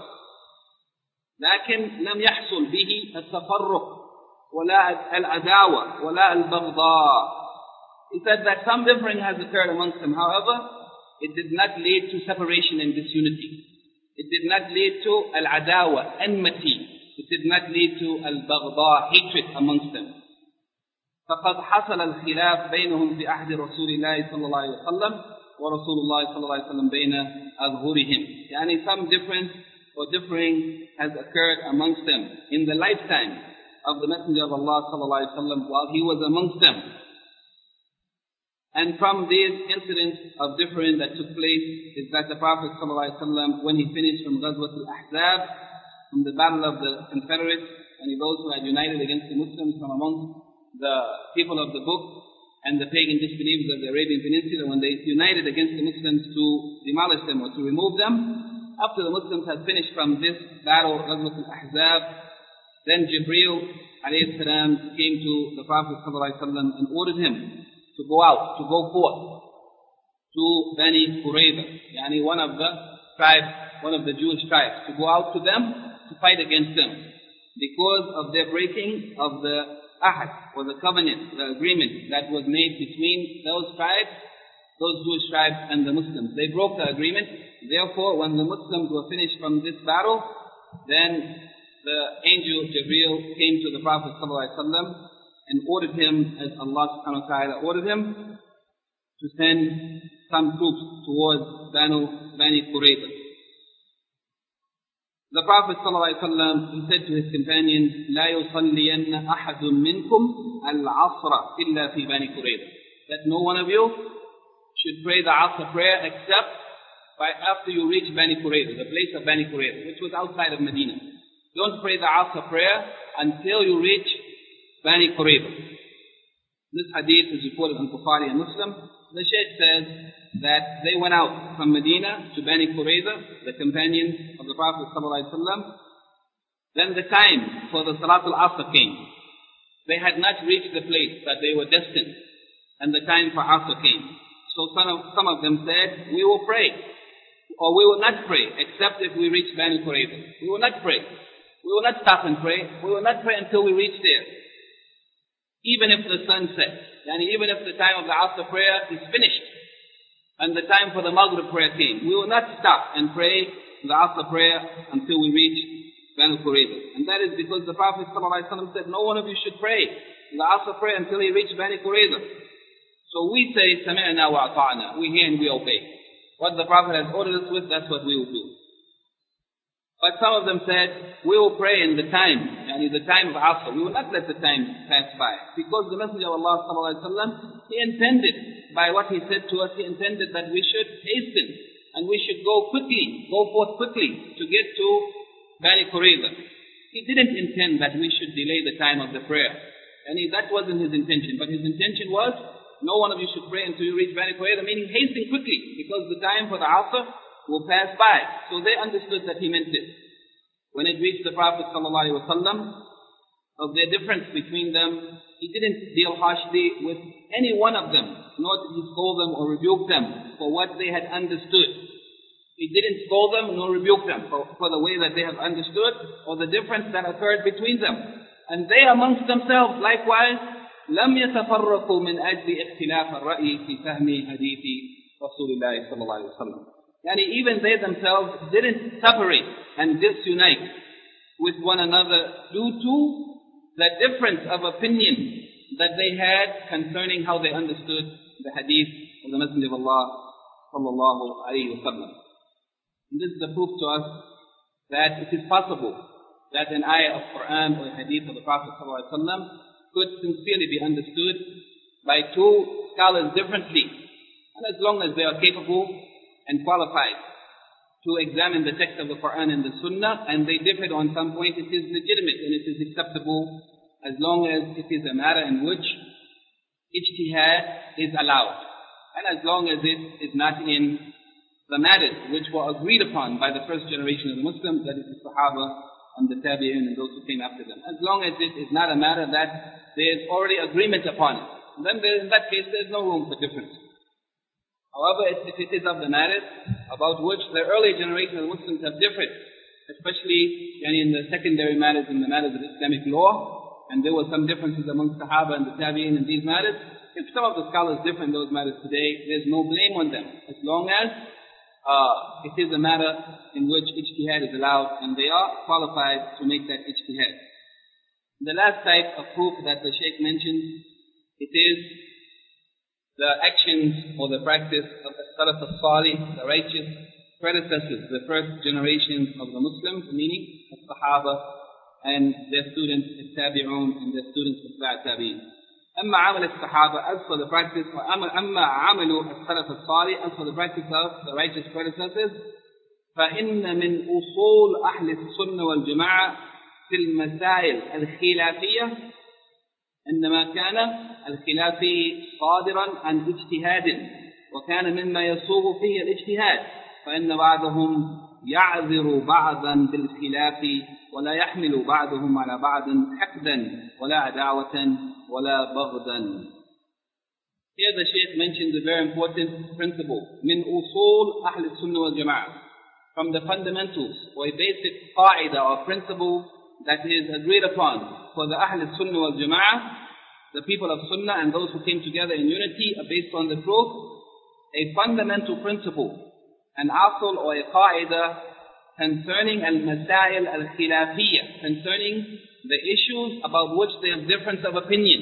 لكن لم يحصل به التفرق ولا العداوة ولا البغضاء. He said that some differing has occurred amongst them. However, it did not lead to separation and disunity. It did not lead to al-adawa, enmity. It did not lead to al-baghda, hatred amongst them. فقد حصل الخلاف بينهم في عهد رسول الله صلى الله عليه وسلم ورسول الله صلى الله عليه وسلم بين أظهرهم. يعني some difference or differing has occurred amongst them in the lifetime of the Messenger of Allah صلى الله عليه وسلم while he was amongst them. And from these incidents of difference that took place is that the Prophet ﷺ, when he finished from Ghazwat al-Ahzab, from the battle of the Confederates, and those who had united against the Muslims from among the people of the book and the pagan disbelievers of the Arabian Peninsula, when they united against the Muslims to demolish them or to remove them, after the Muslims had finished from this battle, Ghazwat al-Ahzab, then Jibreel alayhi salam came to the Prophet ﷺ and ordered him to go out, to go forth to Bani Qurayza, yani one of the Jewish tribes, to go out to them to fight against them because of their breaking of the ahad, or the covenant, the agreement that was made between those tribes, those Jewish tribes and the Muslims. They broke the agreement. Therefore, when the Muslims were finished from this battle, then the angel Jibreel came to the Prophet ﷺ and ordered him, as Allah subhanahu wa ta'ala ordered him, to send some troops towards Bani Qurayza. The Prophet ﷺ, he said to his companions, لا يصلين أحد منكم العصر إلا في بني قريظة. That no one of you should pray the Asr prayer except after you reach Bani Qurayza, the place of Bani Qurayza, which was outside of Medina. Don't pray the Asr prayer until you reach Bani Qurayza. This hadith is reported in Bukhari and Muslim. The Shaykh says that they went out from Medina to Bani Qurayza, the companions of the Prophet ﷺ. Then the time for the Salatul Asr came. They had not reached the place that they were destined, and the time for Asr came. So some of them said, we will pray, or we will not pray, except if we reach Bani Qurayza. We will not pray. We will not stop and pray. We will not pray until we reach there. Even if the sun sets, and even if the time of the Asr prayer is finished, and the time for the Maghrib prayer came, we will not stop and pray the Asr prayer until we reach Bani Qurayza. And that is because the Prophet ﷺ said, no one of you should pray the Asr prayer until he reached Bani Qurayza. So we say, سَمِعْنَا وَأَطَعْنَا. We hear and we obey. What the Prophet has ordered us with, that's what we will do. But some of them said, we will pray in the time, the time of Asr. We will not let the time pass by. Because the Messenger of Allah ﷺ, he intended, by what he said to us, he intended that we should hasten and we should go forth quickly to get to Bani Qurayza. He didn't intend that we should delay the time of the prayer. That wasn't his intention. But his intention was, no one of you should pray until you reach Bani Qurayza, meaning hasten quickly, because the time for the Asr will pass by. So they understood that he meant this. When it reached the Prophet ﷺ, of their difference between them, he didn't deal harshly with any one of them, nor did he scold them or rebuke them for what they had understood. He didn't scold them nor rebuke them for the way that they have understood or the difference that occurred between them. And they amongst themselves likewise, لم يتفرقوا من أجل اختلاف الرأي في فهم حديث رسول الله صلى الله عليه وسلم. Even they themselves didn't separate and disunite with one another due to the difference of opinion that they had concerning how they understood the hadith of the Messenger of Allah sallallahu alayhi wa sallam. And this is a proof to us that it is possible that an ayah of Quran or a hadith of the Prophet ﷺ could sincerely be understood by two scholars differently. And as long as they are capable and qualified to examine the text of the Quran and the Sunnah, and they differ on some point, it is legitimate and it is acceptable as long as it is a matter in which ijtihad is allowed. And as long as it is not in the matters which were agreed upon by the first generation of the Muslims, that is the Sahaba and the Tabi'in and those who came after them. As long as it is not a matter that there is already agreement upon it, then in that case there is no room for difference. However, if it is of the matters about which the early generation of the Muslims have differed, especially in the secondary matters, in the matters of Islamic law, and there were some differences among Sahaba and the Tabi'in in these matters, if some of the scholars differ in those matters today, there is no blame on them, as long as it is a matter in which ijtihad is allowed and they are qualified to make that ijtihad. The last type of proof that the Shaykh mentioned, it is the actions or the practice of the Salaf al-Salih, the righteous predecessors, the first generations of the Muslims, meaning the Sahaba and their students, the Tabi'un and their students, the Tabi'in. أما عمل الصحابة, as for the practice, أما عمل السلف الصالح, as for the practice of the righteous predecessors, فإن من أصول أهل السنة والجماعة في المسائل الخلافية إنما كان الخلاف صادرا عن اجتهاد وكان مما يسوغ فيه الاجتهاد فإن بعضهم يعذر بعضا بالخلاف ولا يحمل بعضهم على بعض حقدا ولا عداوة ولا بغضا. Here the Shaykh mentions a very important principle, من أصول أهل السنة والجماعة, from the fundamentals or a basic qaida or principle that is agreed upon for the Ahl al-Sunnah wal-Jama'ah, the people of Sunnah and those who came together in unity based on the truth, a fundamental principle, an asl or a qaida concerning al-masail al-khilafiyya, concerning the issues about which there is difference of opinion,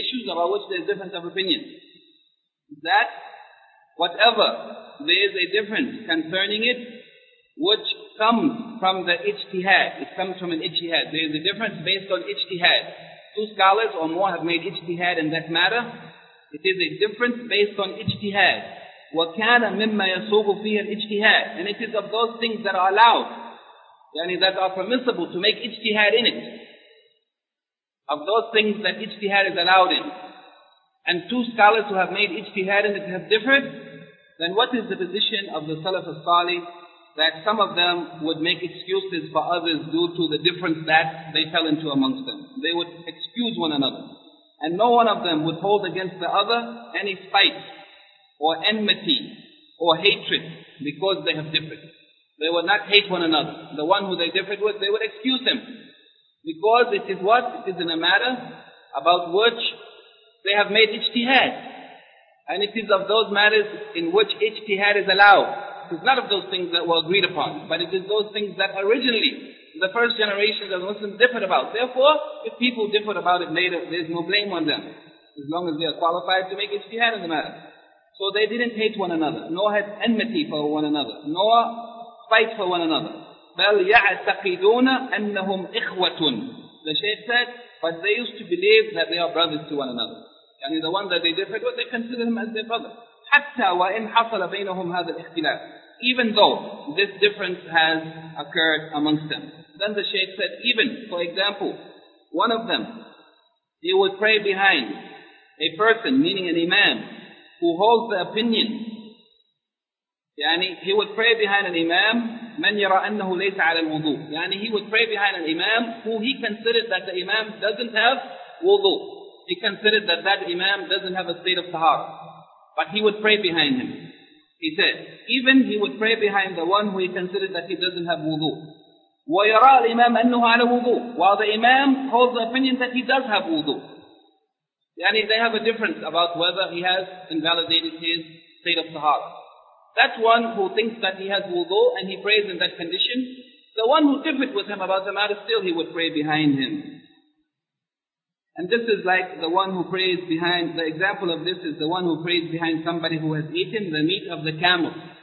that whatever there is a difference concerning it, which comes from the ijtihad, it comes from an ijtihad. There is a difference based on ijtihad. Two scholars or more have made ijtihad in that matter. It is a difference based on ijtihad. وَكَانَ مِمَّا يَسُوغُ فِيهَا الْإِجْتِهَادِ, and it is of those things that are allowed, that are permissible to make ijtihad in it. Of those things that ijtihad is allowed in. And two scholars who have made ijtihad in it have differed, then what is the position of the Salaf al-Salih, that some of them would make excuses for others due to the difference that they fell into amongst them. They would excuse one another. And no one of them would hold against the other any spite or enmity or hatred because they have differed. They would not hate one another. The one who they differed with, they would excuse him. Because it is what? It is in a matter about which they have made ijtihad. And it is of those matters in which ijtihad is allowed. It is not of those things that were agreed upon, but it is those things that originally the first generation of the Muslims differed about. Therefore, if people differed about it later, there is no blame on them, as long as they are qualified to make ijtihad in the matter. So they didn't hate one another, nor had enmity for one another, nor spite for one another. بَلْ يَعْتَقِدُونَ أَنَّهُمْ إِخْوَةٌ. The Shaykh said, but they used to believe that they are brothers to one another. And the one that they differed with, they consider him as their brother. حتى وإن حصل بينهم هذا الاختلاف, even though this difference has occurred amongst them. Then the Shaykh said, even, for example, one of them, he would pray behind a person, meaning an imam, who holds the opinion. He would pray behind an imam, من يرى أنه ليس على الوضوء. He would pray behind an imam who he considered that the imam doesn't have wudu. He considered that that imam doesn't have a state of tahara. But he would pray behind him. He said, even he would pray behind the one who he considered that he doesn't have wudu. وَيَرَى الْإِمَامَ أَنَّهُ عَلَى وُضُوء, while the imam holds the opinion that he does have wudu. They have a difference about whether he has invalidated his state of tahara. That one who thinks that he has wudu and he prays in that condition, the one who differed with him about the matter, still he would pray behind him. And this is like the one who prays behind, the example of this is the one who prays behind somebody who has eaten the meat of the camel.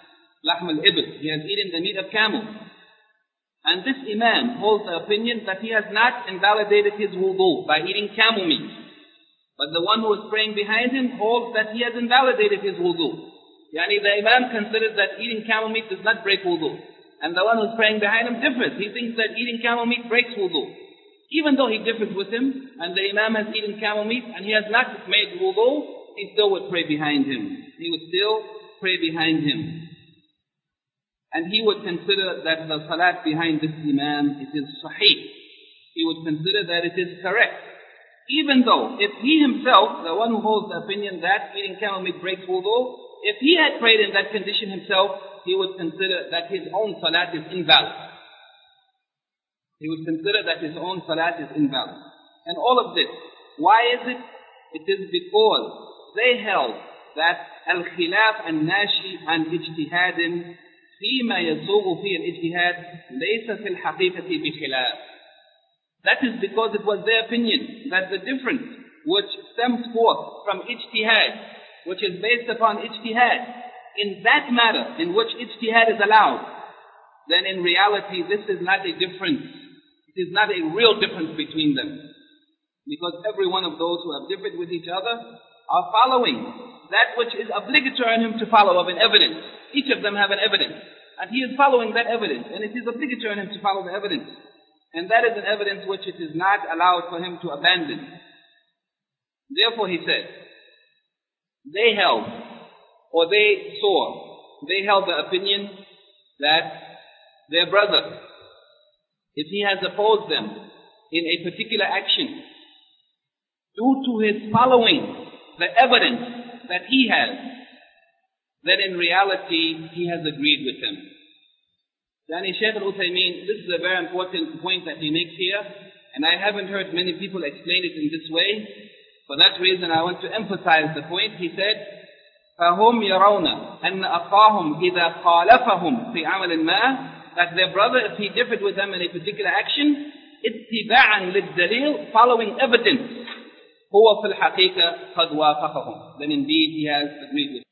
lahm al-ibl, he has eaten the meat of camel. And this imam holds the opinion that he has not invalidated his wudu by eating camel meat. But the one who is praying behind him holds that he has invalidated his wudu. Yani the imam considers that eating camel meat does not break wudu. And the one who is praying behind him differs. He thinks that eating camel meat breaks wudu. Even though he differs with him, and the imam has eaten camel meat, and he has not made wudu, he still would pray behind him. He would still pray behind him. And he would consider that the salat behind this imam, it is sahih. He would consider that it is correct. Even though, if he himself, the one who holds the opinion that eating camel meat breaks wudu, if he had prayed in that condition himself, he would consider that his own salat is invalid. He would consider that his own salat is invalid. And all of this, why is it? It is because they held that al-khilaf al-nashi an ijtihadin فيما يسوغ فيه الاجتهاد ليس في الحقيقة بخلاف. That is because it was their opinion that the difference which stems forth from ijtihad, which is based upon ijtihad, in that matter in which ijtihad is allowed, then in reality this is not a difference. It is not a real difference between them. Because every one of those who have differed with each other are following that which is obligatory on him to follow of an evidence. Each of them have an evidence. And he is following that evidence. And it is obligatory on him to follow the evidence. And that is an evidence which it is not allowed for him to abandon. Therefore he said, they held the opinion that their brother, if he has opposed them in a particular action, due to his following the evidence that he has, then in reality he has agreed with them. Yani Shaykh al-Uthaymeen, this is a very important point that he makes here, and I haven't heard many people explain it in this way. For that reason I want to emphasize the point. He said, فَهُمْ يَرَوْنَ أَنَّ أَخَاهُمْ إِذَا خَالَفَهُمْ فِي عَمَلٍ مَا, that their brother, if he differed with them in a particular action, اتباعا للدليل, following evidence, هو في الحقيقة قد وافقهم, then indeed he has agreed with them.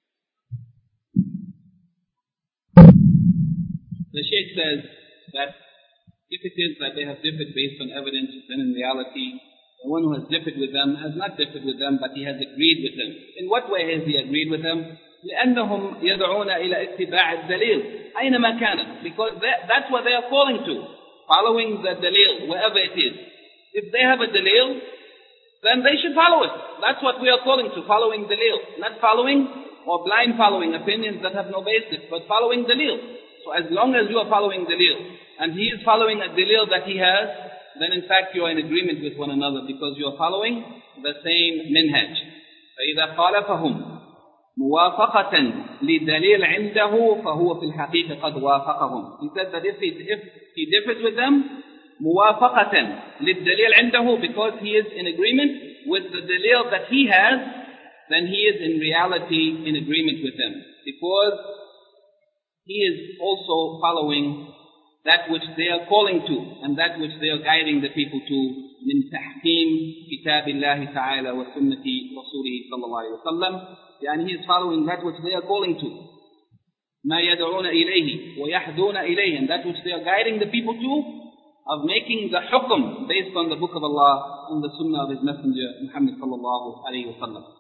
The Shaykh says that if it is that they have differed based on evidence, then in reality the one who has differed with them has not differed with them, but he has agreed with them. In what way has he agreed with them? لأنهم يدعون إلى اتباع الدليل أينما كان, because that's what they are calling to, following the dalil wherever it is. If they have a dalil, then they should follow it. That's what we are calling to, following dalil, not following or blind following opinions that have no basis, but following dalil. So as long as you are following dalil, and he is following a dalil that he has, then in fact you are in agreement with one another, because you are following the same minhaj. فإذا خالفهم موافقة لدليل عنده فهو في الحقيقة قد وافقهم. He said that if he differs with them, موافقة للدليل عنده, because he is in agreement with the dalil that he has, then he is in reality in agreement with them, because he is also following that which they are calling to, and that which they are guiding the people to, من تحكيم كتاب الله تعالى وسنة رسوله صلى الله عليه وسلم. يعني he is following that which they are calling to, ما يدعون إليه ويحدون إليه, and that which they are guiding the people to, of making the hukm based on the book of Allah and the sunnah of his messenger Muhammad sallallahu alayhi wa sallam.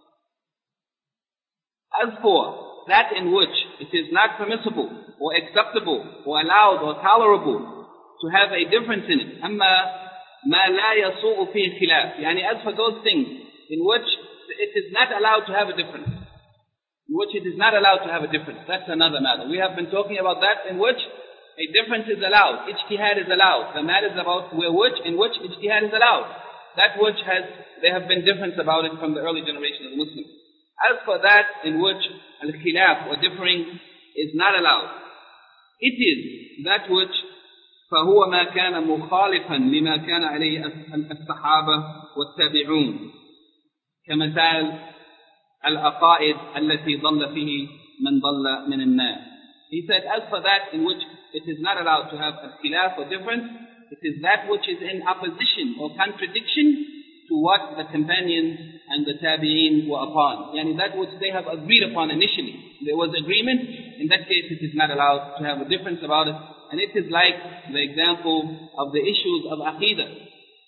As for that in which it is not permissible or acceptable or allowed or tolerable to have a difference in it, أما ما لا يسوغ فيه خلاف, يعني as for those things in which it is not allowed to have a difference, that's another matter. We have been talking about that in which a difference is allowed, ijtihad is allowed. The matter is about in which ijtihad is allowed, that which there have been difference about it from the early generation of the Muslims. As for that in which al-khilaf or differing is not allowed, it is that which فهو ما كان مخالفا لما كان عليه الصحابة والتابعون كمثال العقائد التي ضل فيه من ضل من الناس. He said, as for that in which it is not allowed to have al-khilaf or difference, it is that which is in opposition or contradiction to what the companions and the tabi'een were upon. Yani that which they have agreed upon initially. There was agreement in that case it is not allowed to have a difference about it. And it is like the example of the issues of Aqidah,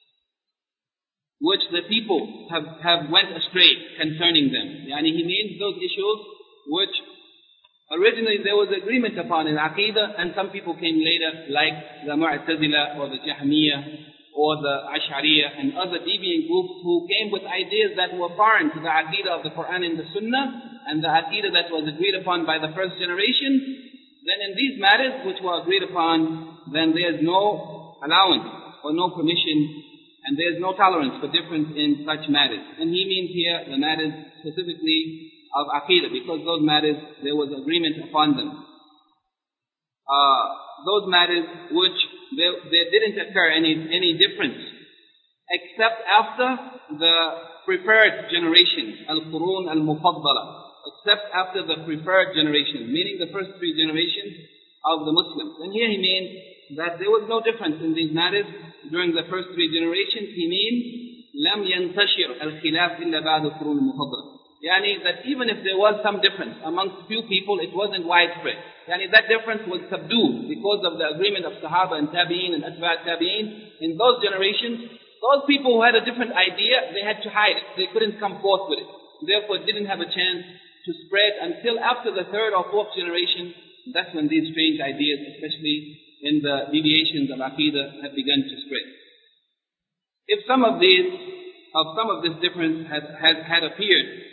which the people have went astray concerning them. He means those issues which originally there was agreement upon in Aqidah, and some people came later, like the Mu'tazila or the Jahmiyyah or the Ash'ariyah and other deviant groups who came with ideas that were foreign to the Aqidah of the Quran and the Sunnah, and the Aqidah that was agreed upon by the first generation. Then in these matters which were agreed upon, then there is no allowance or no permission, and there is no tolerance for difference in such matters. And he means here the matters specifically of Aqidah, because those matters there was agreement upon them. Those matters which there didn't occur any difference, except after the preferred generation, al-Qurun al-Mufaddala, except after the preferred generation, meaning the first three generations of the Muslims. And here he means that there was no difference in these matters during the first three generations. He means لم ينتشر الخلاف إلا بعد القرون المفضلة. That even if there was some difference amongst few people, it wasn't widespread. That difference was subdued because of the agreement of Sahaba and Tabi'in and Atba' Tabi'in. In those generations, those people who had a different idea, they had to hide it. They couldn't come forth with it. Therefore, it didn't have a chance to spread until after the third or fourth generation. That's when these strange ideas, especially in the deviations of Aqidah, have begun to spread. If some of this difference had appeared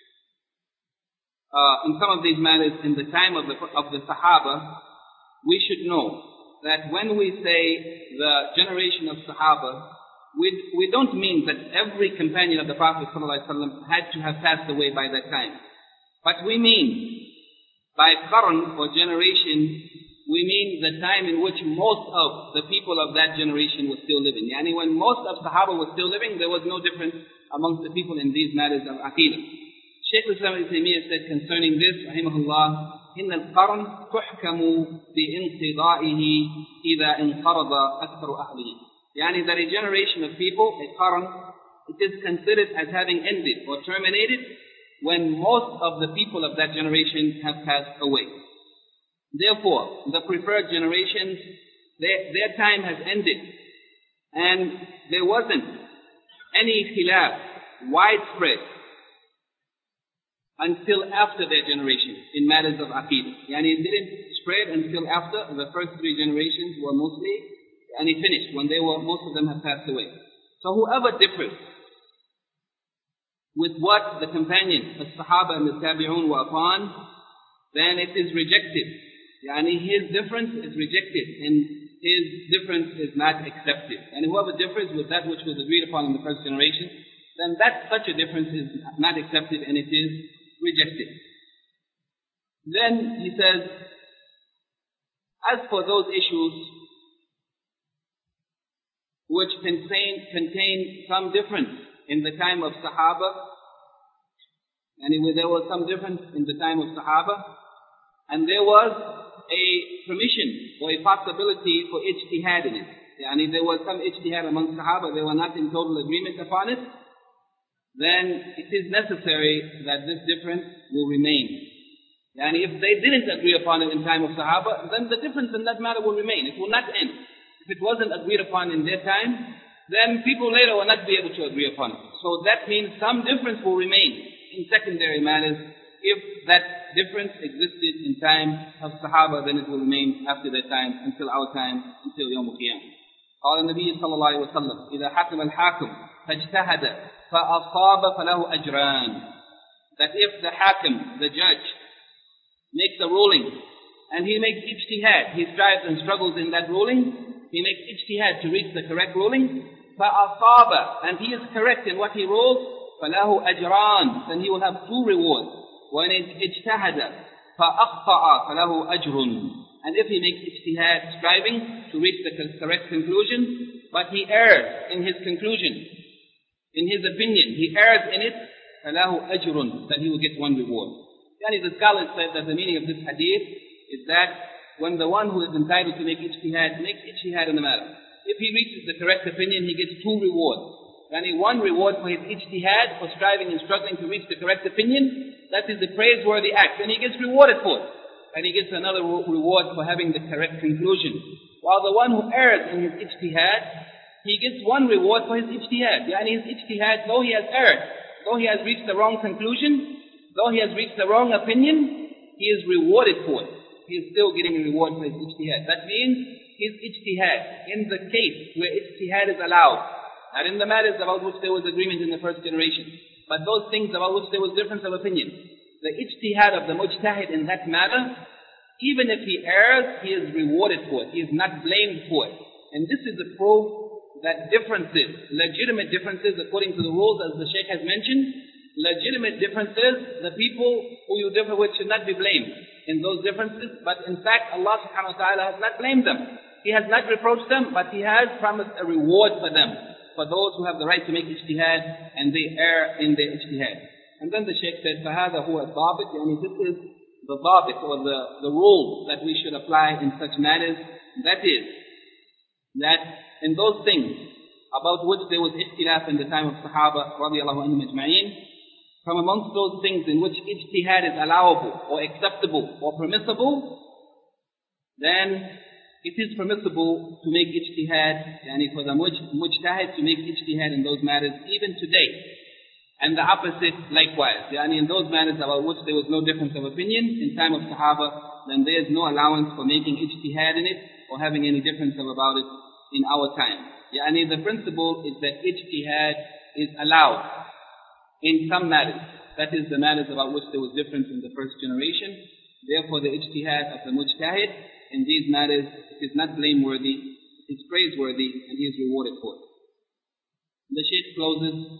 in some of these matters in the time of the Sahaba, we should know that when we say the generation of Sahaba, we don't mean that every companion of the Prophet ﷺ had to have passed away by that time. But we mean, by qarn or generation, we mean the time in which most of the people of that generation were still living. When most of Sahaba were still living, there was no difference amongst the people in these matters of Aqidah. Shaykh al-Islam Ibn Taymiyyah said concerning this, rahimahullah, إن القرن تحكم بانقضائه إذا انقرض أكثر أهله. That a generation of people, a qarn, it is considered as having ended or terminated when most of the people of that generation have passed away. Therefore, the preferred generations, their time has ended, and there wasn't any khilaf widespread until after their generation in matters of Aqidah. It didn't spread until after the first three generations were mostly finished, when most of them have passed away. So whoever differs with what the companions, the Sahaba and the Tabi'un were upon, then it is rejected. His difference is rejected, and his difference is not accepted. And whoever differs with that which was agreed upon in the first generation, then such a difference is not accepted, and it is rejected. Then he says, as for those issues which contain some difference in the time of Sahaba, there was some difference in the time of Sahaba, and there was a permission or a possibility for ijtihad in it. There was some ijtihad among Sahaba, they were not in total agreement upon it, then it is necessary that this difference will remain. If they didn't agree upon it in time of Sahaba, then the difference in that matter will remain. It will not end. If it wasn't agreed upon in their time, then people later will not be able to agree upon it. So that means some difference will remain in secondary matters. If that difference existed in time of Sahaba, then it will remain after that time, until our time, until Yawm al-Qiyamah. قال النبي صلى الله عليه وسلم إذا حكم الحاكم فاجتهد فأصاب فله أجران. That if the hakim, the judge, makes a ruling and he makes ijtihad, he strives and struggles in that ruling, he makes ijtihad to reach the correct ruling, فأصاب, and he is correct in what he rules, فله أجران, then he will have two rewards. وإن اجتهد فأخطأ فله أجر. And if he makes ijtihad, striving to reach the correct conclusion, but he errs in his conclusion, in his opinion, he errs in it, فَلَهُ أَجْرٌ, then he will get one reward. The scholars said that the meaning of this hadith is that when the one who is entitled to make ijtihad makes ijtihad in the matter, if he reaches the correct opinion, he gets two rewards. One reward for his ijtihad, for striving and struggling to reach the correct opinion, that is the praiseworthy act, and he gets rewarded for it. and he gets another reward for having the correct conclusion. While the one who errs in his ijtihad, he gets one reward for his ijtihad. Yani his ijtihad, though he has erred, though he has reached the wrong conclusion, though he has reached the wrong opinion, he is rewarded for it. He is still getting a reward for his ijtihad. That means his ijtihad, in the case where ijtihad is allowed, not in the matters about which there was agreement in the first generation, but those things about which there was difference of opinion. The ijtihad of the mujtahid in that matter, even if he errs, he is rewarded for it. He is not blamed for it. And this is a proof that differences, legitimate differences according to the rules as the Shaykh has mentioned, legitimate differences, the people who you differ with should not be blamed in those differences. But in fact, Allah subhanahu wa ta'ala has not blamed them. He has not reproached them, but He has promised a reward for them, for those who have the right to make ijtihad and they err in their ijtihad. And then the Shaykh said, فَهَذَا هُوَ الضَّابِطِ, yani this is the dhabit or the rule that we should apply in such matters. That is, that in those things about which there was ikhtilaf in the time of Sahaba radiallahu anhum ajma'in, from amongst those things in which ijtihad is allowable or acceptable or permissible, then it is permissible to make ijtihad, yani for the mujtahid to make ijtihad in those matters even today. And the opposite likewise, yani in those matters about which there was no difference of opinion in time of Sahaba, then there is no allowance for making ijtihad in it or having any difference about it in our time. Yani the principle is that ijtihad is allowed in some matters. That is the matters about which there was difference in the first generation. Therefore the ijtihad of the mujtahid in these matters, it is not blameworthy, it is praiseworthy, and he is rewarded for it. The Shaykh closes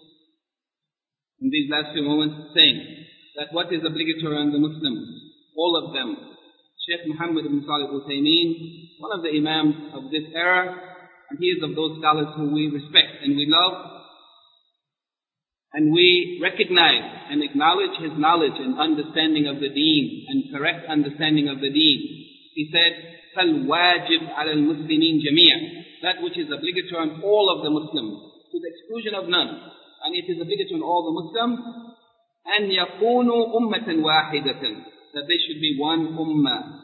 in these last few moments saying that what is obligatory on the Muslims, all of them, Shaykh Muhammad ibn Salih al-Uthaymeen, one of the Imams of this era, and he is of those scholars who we respect and we love, and we recognize and acknowledge his knowledge and understanding of the deen and correct understanding of the deen. He said, فَالْوَاجِبْ عَلَى الْمُسْلِمِينَ جَمِيعًا, that which is obligatory on all of the Muslims, to the exclusion of none, and it is obligatory on all the Muslims, أَنْ يَكُونُوا أُمَّةً وَاحِدَةً, that they should be one ummah.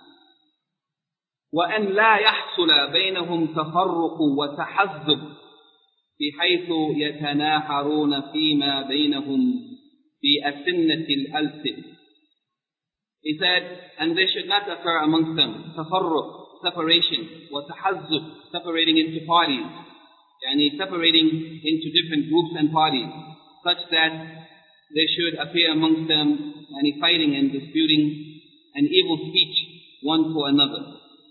وَأَنْ لَا يَحْصُلَ بَيْنَهُمْ تَفَرُّقُ وَتَحَزُّبُ بحيث يتناحرون فيما بينهم في أسنة الألسن. He said, and there should not occur amongst them tafarruq, separation, وتحزب, separating into parties, yani separating into different groups and parties, such that there should appear amongst them any fighting and disputing and evil speech one for another.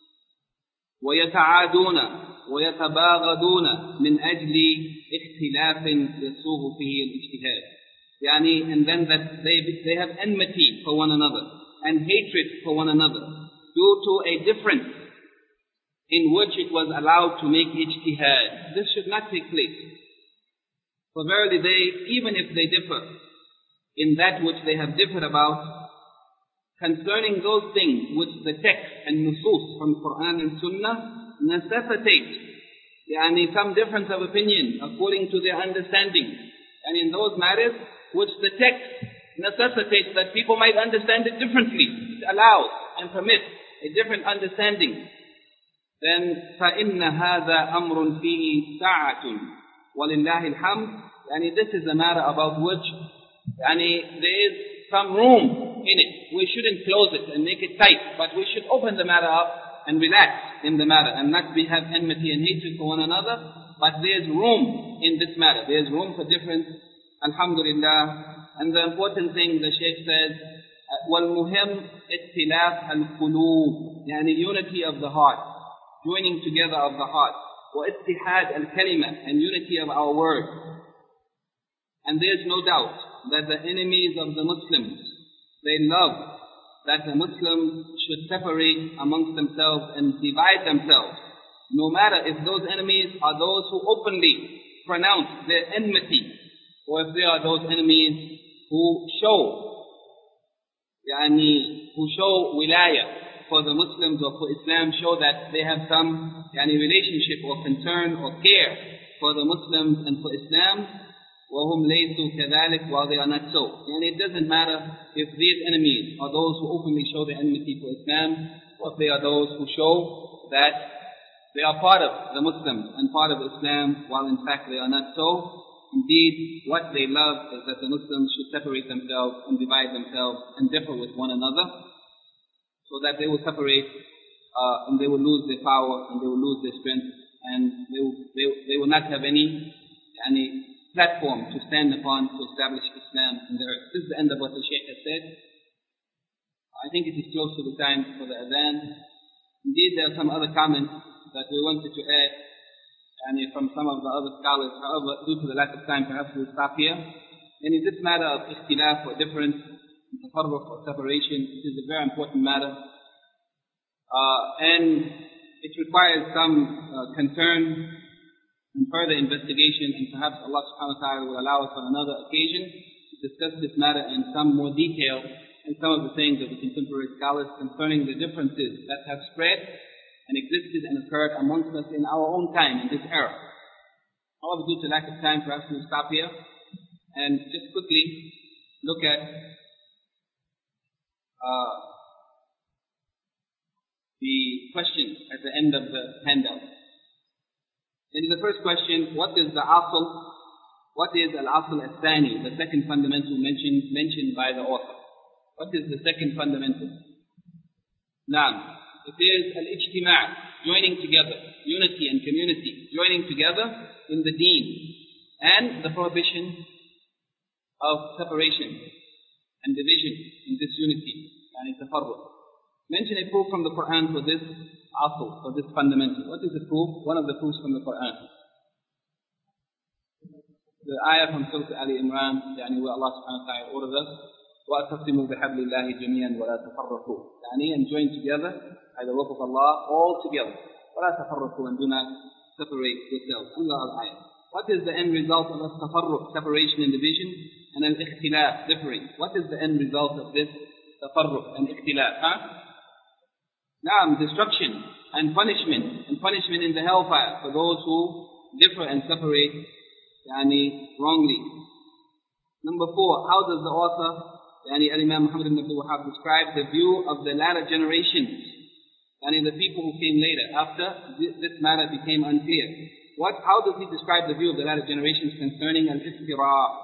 ويتعادون ويتباغضون من أجل اختلاف يسوغ فيه الاجتهاد. يعني, and then that they have enmity for one another and hatred for one another due to a difference in which it was allowed to make ijtihad. This should not take place. For verily they, even if they differ in that which they have differed about, concerning those things which the text and nusus from Quran and Sunnah necessitate, yani some difference of opinion according to their understanding, and in those matters which the text necessitates that people might understand it differently, it allows and permits a different understanding, then فَإِنَّ هَذَا أَمْرٌ فِيهِ سَعَةٌ وَلِلَّهِ الْحَمْدِ. Yani this is a matter about which yani there is some room in it. We shouldn't close it and make it tight, but we should open the matter up and relax in the matter and not have enmity and hatred for one another. But there's room in this matter. There's room for difference. Alhamdulillah. And the important thing the Shaykh says, وَالْمُهِمْ اِتِّلَافَ الْقُلُوبِ, yani unity of the heart, joining together of the heart. وَإِتِّحَادَ الْكَلِمَةِ, and unity of our word. And there's no doubt that the enemies of the Muslims, they love that the Muslims should separate amongst themselves and divide themselves, no matter if those enemies are those who openly pronounce their enmity, or if they are those enemies who show wilayah for the Muslims or for Islam, show that they have some relationship or concern or care for the Muslims and for Islam. وَهُمْ لَيْسُوا كَذَلِكَ, while they are not so. And it doesn't matter if these enemies are those who openly show their enmity for Islam, or if they are those who show that they are part of the Muslims and part of Islam, while in fact they are not so. Indeed, what they love is that the Muslims should separate themselves and divide themselves and differ with one another, so that they will separate and they will lose their power and they will lose their strength, and they will not have any platform to stand upon to establish Islam in the earth. This is the end of what the Shaykh has said. I think it is close to the time for the adhan. Indeed, there are some other comments that we wanted to add from some of the other scholars. However, due to the lack of time, perhaps we'll stop here. And in this matter of ikhtilaf or difference, tafarruq or separation, it is a very important matter. And it requires some concern and further investigation, and perhaps Allah subhanahu wa ta'ala will allow us on another occasion to discuss this matter in some more detail and some of the things of the contemporary scholars concerning the differences that have spread and existed and occurred amongst us in our own time, in this era. However, due to lack of time, perhaps we'll stop here and just quickly look at the question at the end of the handout. In the first question, what is the asl? What is al-asl al-thani, the second fundamental mentioned by the author? What is the second fundamental? Naam. It is al-ijtima', joining together, unity and community, joining together in the deen, and the prohibition of separation and division in this unity, and tafarruq. Mention a proof from the Quran for this asl, for this fundamental. What is the proof? One of the proofs from the Quran. The ayah from Surah Ali Imran, where Allah subhanahu wa ta'ala ordered us, وَأَتَصِمُوا بِحَبْلِ اللَّهِ جَمِيعًا وَلَا تَفَرَّقُوا, and join together by the rope of Allah, all together. وَلَا تَفَرَّقُوا, and do not separate yourselves. Ayah. What is the end result of tafarruq, separation and division, and al-ikhtilaf, differing? What is the end result of this tafarruq and ikhtilaf? Naam, destruction and punishment in the hellfire for those who differ and separate wrongly. Number 4, how does the author, Imam Muhammad ibn Abdul Wahhab, describe the view of the latter generations, the people who came later, after this matter became unclear? How does he describe the view of the latter generations concerning al-iftiraq?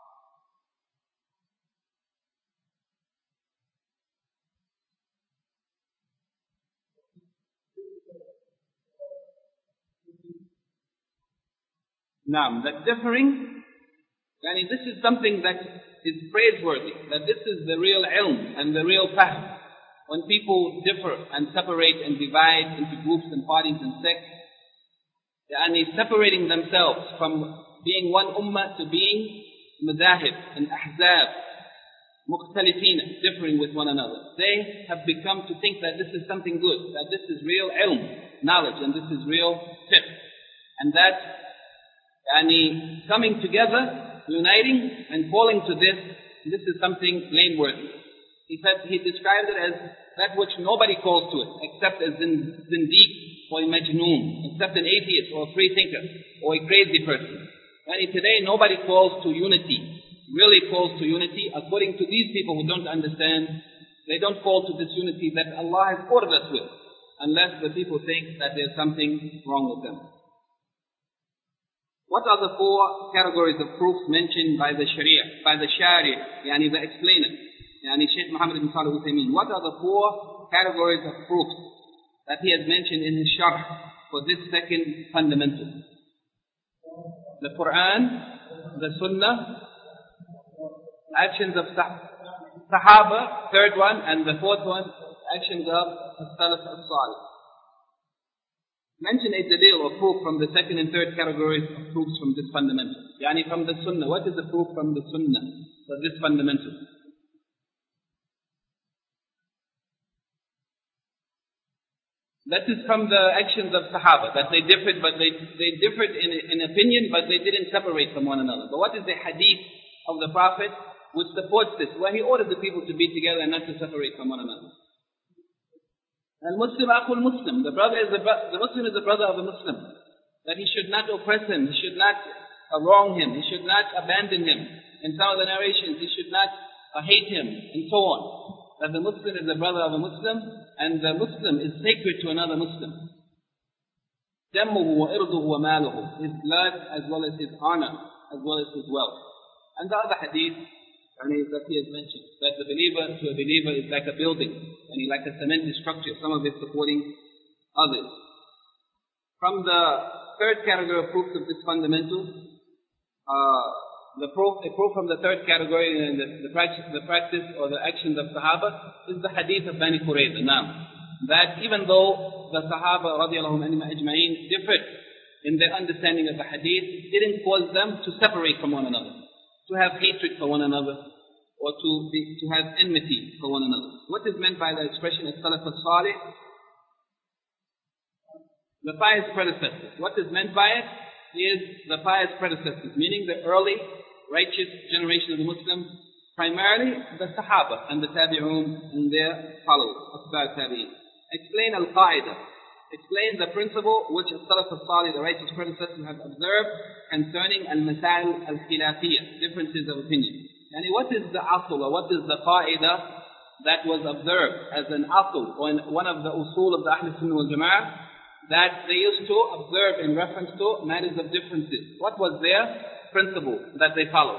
Naam, that differing, this is something that is praiseworthy, that this is the real ilm and the real fahm. When people differ and separate and divide into groups and parties and sects, separating themselves from being one ummah to being madahib and ahzab, mukhtalifina, differing with one another. They have become to think that this is something good, that this is real ilm, knowledge, and this is real fiqh. And that coming together, uniting and falling to this is something blameworthy. He described it as that which nobody calls to it, except a zindiq or a majnoon, except an atheist or a free thinker or a crazy person. Today nobody calls to unity, really calls to unity according to these people who don't understand. They don't call to this unity that Allah has ordered us with, unless the people think that there's something wrong with them. What are the 4 categories of proofs mentioned by the Sharia, by the Shari, the explainer, Shaykh Muhammad ibn Salih al-Uthaymeen? What are the 4 categories of proofs that he has mentioned in his sharh for this second fundamental? The Quran, the Sunnah, actions of Sahaba, third one, and the fourth one, actions of Salaf al-Salih. Mention a dalil or proof from the second and third categories of proofs from this fundamental. From the Sunnah. What is the proof from the Sunnah for this fundamental? That is from the actions of Sahaba, that they differed, but they differed in opinion, but they didn't separate from one another. But what is the hadith of the Prophet which supports this, where he ordered the people to be together and not to separate from one another? Al-Muslim akhul Muslim. The Muslim is the brother of the Muslim. That he should not oppress him, he should not wrong him. He should not abandon him. In some of the narrations, he should not hate him, and so on. That the Muslim is the brother of a Muslim, and the Muslim is sacred to another Muslim. دَمُّهُ وَإِرْضُهُ وَمَالُهُ. His blood as well as his honor, as well as his wealth. And the other hadith that he has mentioned, that the believer to a believer is like a building, like a cemented structure, some of it supporting others. From the third category of proofs of this fundamental, a proof from the third category in the practice or the actions of Sahaba is the hadith of Bani Qurayza. Now, that even though the Sahaba radiallahu anhum ajma'in differed in their understanding of the hadith, it didn't cause them to separate from one another, to have hatred for one another, or to have enmity for one another. What is meant by the expression as-salaf as-salih? The pious predecessors. What is meant by it is the pious predecessors, meaning the early righteous generation of the Muslims, primarily the Sahaba and the Tabi'un and their followers, Asba' Tabi'in. Explain al-Qa'idah. Explain the principle which as-salaf as-salih, the righteous predecessors, have observed concerning al-masail al-khilafiyah, differences of opinion. And what is the asl, or what is the qa'idah that was observed as an asl, or in one of the usul of the Ahl Sunnah wal Jama'ah, that they used to observe in reference to matters of differences? What was their principle that they followed?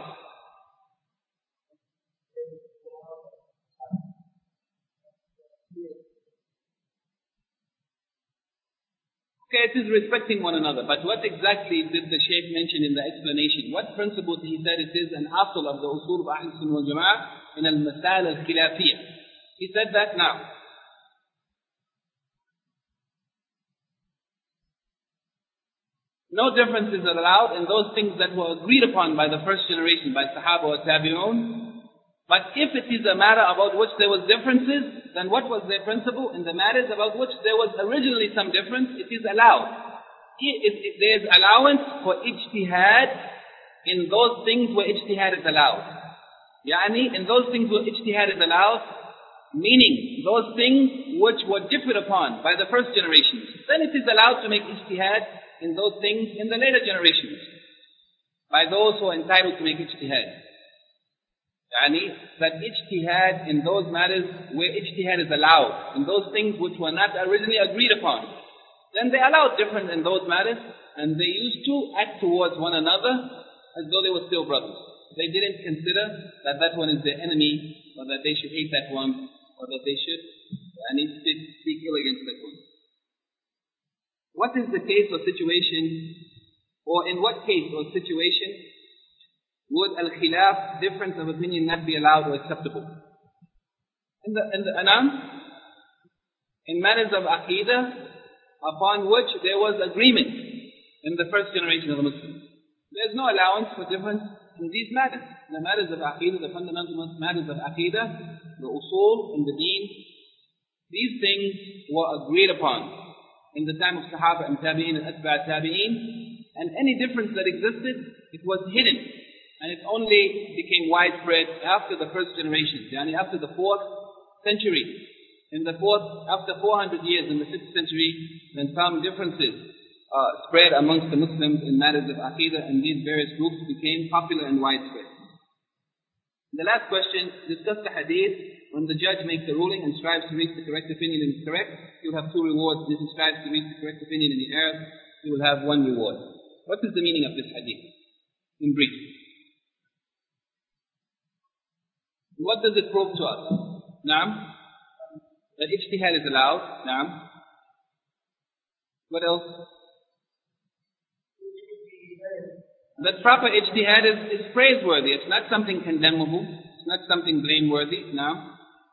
Okay, it is respecting one another, but what exactly did the Shaykh mention in the explanation? What principle he said it is an asl of the usul of Ahl Sunnah wal Jama'ah in al-masail al-khilafiyah? He said that now. No differences are allowed in those things that were agreed upon by the first generation, by Sahaba or Tabi'un. But if it is a matter about which there was differences, then what was their principle? In the matters about which there was originally some difference, it is allowed. There is allowance for ijtihad in those things where ijtihad is allowed. In those things where ijtihad is allowed, meaning those things which were differed upon by the first generations, then it is allowed to make ijtihad in those things in the later generations, by those who are entitled to make ijtihad. That ijtihad in those matters where ijtihad is allowed, in those things which were not originally agreed upon, then they allowed different in those matters, and they used to act towards one another as though they were still brothers. They didn't consider that that one is their enemy, or that they should hate that one, or that they should speak ill against that one. What is the case or situation, or in what case or situation would al-khilaf, difference of opinion, not be allowed or acceptable? In matters of aqidah, upon which there was agreement in the first generation of the Muslims. There is no allowance for difference in these matters. The matters of aqidah, the fundamental matters of aqidah, the usul and the deen, these things were agreed upon in the time of Sahaba and Tabi'in and Atba' Tabi'in, and any difference that existed, it was hidden. And it only became widespread after the first generation, after the 4th century. After 400 years in the 5th century, when some differences spread amongst the Muslims in matters of aqidah, and these various groups became popular and widespread. The last question, discuss the hadith, when the judge makes a ruling and strives to reach the correct opinion and it's correct, he will have 2 rewards. If he strives to reach the correct opinion and he errs, he will have 1 reward. What is the meaning of this hadith? In brief. What does it prove to us? Naam? That ijtihad is allowed. Naam? What else? That proper ijtihad is praiseworthy. It's not something condemnable. It's not something blameworthy. Naam?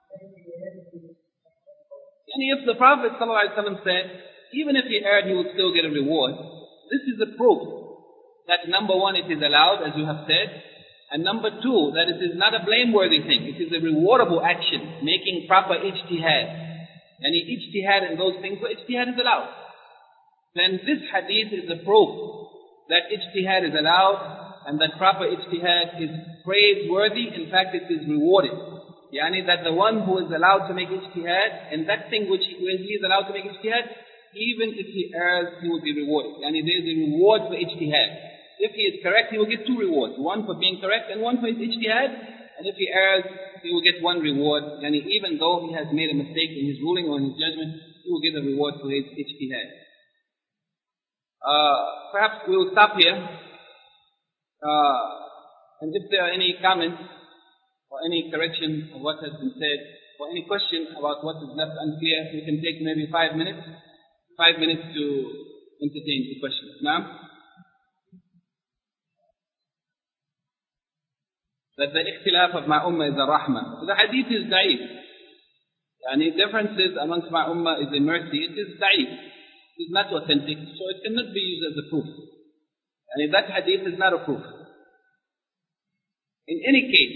And if the Prophet ﷺ said, even if he erred, he would still get a reward, this is a proof that number 1, it is allowed, as you have said, and number 2, that it is not a blameworthy thing. It is a rewardable action, making proper ijtihad. And ijtihad in those things where ijtihad is allowed. Then this hadith is a proof that ijtihad is allowed, and that proper ijtihad is praiseworthy. In fact, it is rewarded. That the one who is allowed to make ijtihad, and that thing which he is allowed to make ijtihad, even if he errs, he will be rewarded. There is a reward for ijtihad. If he is correct, he will get 2 rewards. One for being correct and one for his ijtihad. And if he errs, he will get 1 reward. And even though he has made a mistake in his ruling or in his judgment, he will get a reward for his ijtihad. Perhaps we will stop here. And if there are any comments or any correction of what has been said, or any question about what is left unclear, we can take maybe 5 minutes. 5 minutes to entertain the questions. Now, that the ikhtilaf of my ummah is a rahmah. The hadith is da'if. Yani differences amongst my ummah is a mercy. It is da'if. It is not authentic, so it cannot be used as a proof. And that hadith is not a proof. In any case,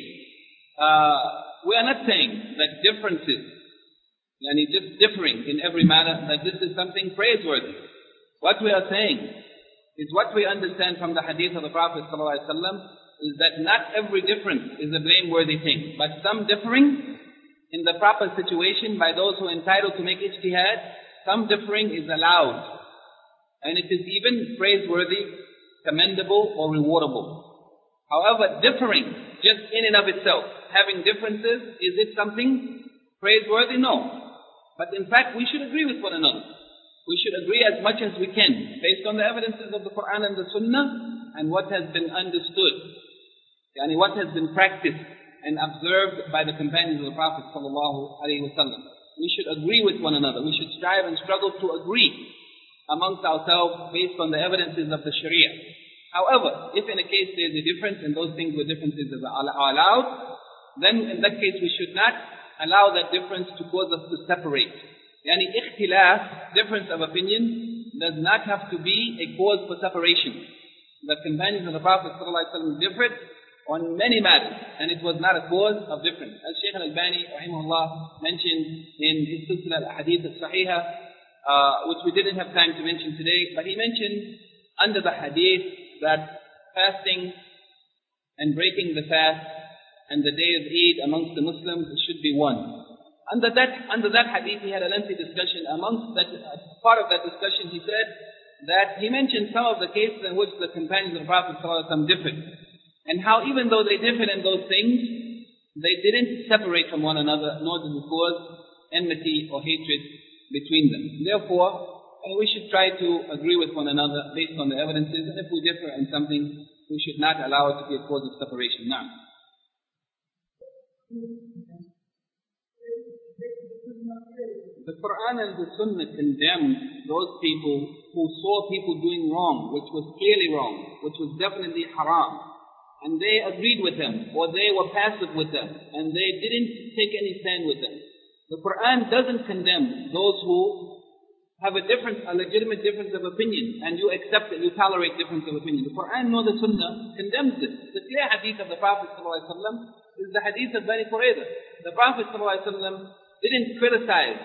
we are not saying that differences, yani just differing in every matter, that this is something praiseworthy. What we are saying is what we understand from the hadith of the Prophet ﷺ is that not every difference is a blameworthy thing, but some differing in the proper situation by those who are entitled to make ijtihad, some differing is allowed. And it is even praiseworthy, commendable or rewardable. However, differing just in and of itself, having differences, is it something praiseworthy? No. But in fact, we should agree with one another. We should agree as much as we can, based on the evidences of the Quran and the Sunnah, and what has been understood. Yani what has been practiced and observed by the companions of the Prophet sallallahu alaihi wasallam. We should agree with one another. We should strive and struggle to agree amongst ourselves based on the evidences of the Sharia. However, if in a case there is a difference and those things where differences are allowed, then in that case we should not allow that difference to cause us to separate. Yani ikhtilaf, difference of opinion, does not have to be a cause for separation. The companions of the Prophet ﷺ differed on many matters, and it was not a cause of difference. As Shaykh al-Albani rahimahullah mentioned in his Silsila al-Hadith al-Sahihah, which we didn't have time to mention today, but he mentioned under the hadith that fasting and breaking the fast and the day of Eid amongst the Muslims should be one. Under that hadith he had a lengthy discussion. Amongst that, part of that discussion he said that he mentioned some of the cases in which the companions of the Prophet ﷺ differed. And how even though they differed in those things, they didn't separate from one another, nor did it cause enmity or hatred between them. Therefore, we should try to agree with one another based on the evidences, and if we differ in something, we should not allow it to be a cause of separation. Now, the Quran and the Sunnah condemned those people who saw people doing wrong, which was clearly wrong, which was definitely haram. And they agreed with them, or they were passive with them, and they didn't take any stand with them. The Quran doesn't condemn those who have a legitimate difference of opinion, and you accept it, you tolerate difference of opinion. The Quran nor the Sunnah condemns this. The clear hadith of the Prophet ﷺ is the hadith of Bani Qurayza. The Prophet ﷺ didn't criticize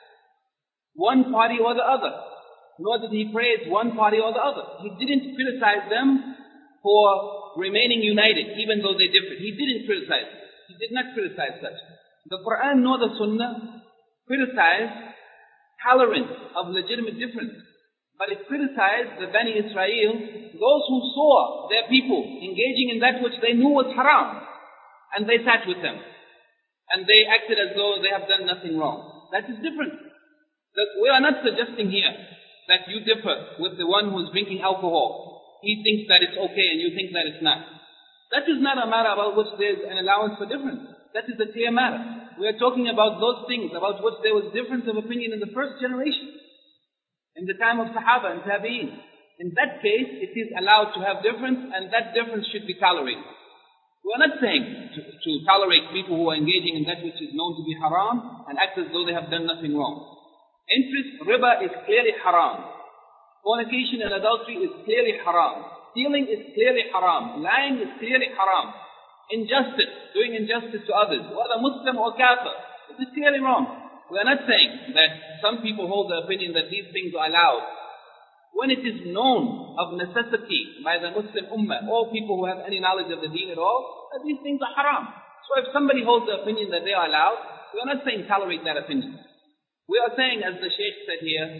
one party or the other, nor did he praise one party or the other. He didn't criticize them for remaining united, even though they differed. He didn't criticize. He did not criticize such. The Quran nor the Sunnah criticized tolerance of legitimate difference. But it criticized the Bani Israel, those who saw their people engaging in that which they knew was haram. And they sat with them. And they acted as though they have done nothing wrong. That is different. We are not suggesting here that you differ with the one who is drinking alcohol. He thinks that it's okay and you think that it's not. That is not a matter about which there is an allowance for difference. That is a clear matter. We are talking about those things about which there was difference of opinion in the first generation, in the time of Sahaba and Tabi'een. In that case, it is allowed to have difference, and that difference should be tolerated. We are not saying to tolerate people who are engaging in that which is known to be haram and act as though they have done nothing wrong. Interest, riba, is clearly haram. Fornication and adultery is clearly haram. Stealing is clearly haram. Lying is clearly haram. Injustice, doing injustice to others, whether Muslim or Kafir, it is clearly wrong. We are not saying that some people hold the opinion that these things are allowed. When it is known of necessity by the Muslim Ummah, all people who have any knowledge of the deen at all, that these things are haram. So if somebody holds the opinion that they are allowed, we are not saying tolerate that opinion. We are saying, as the Shaykh said here,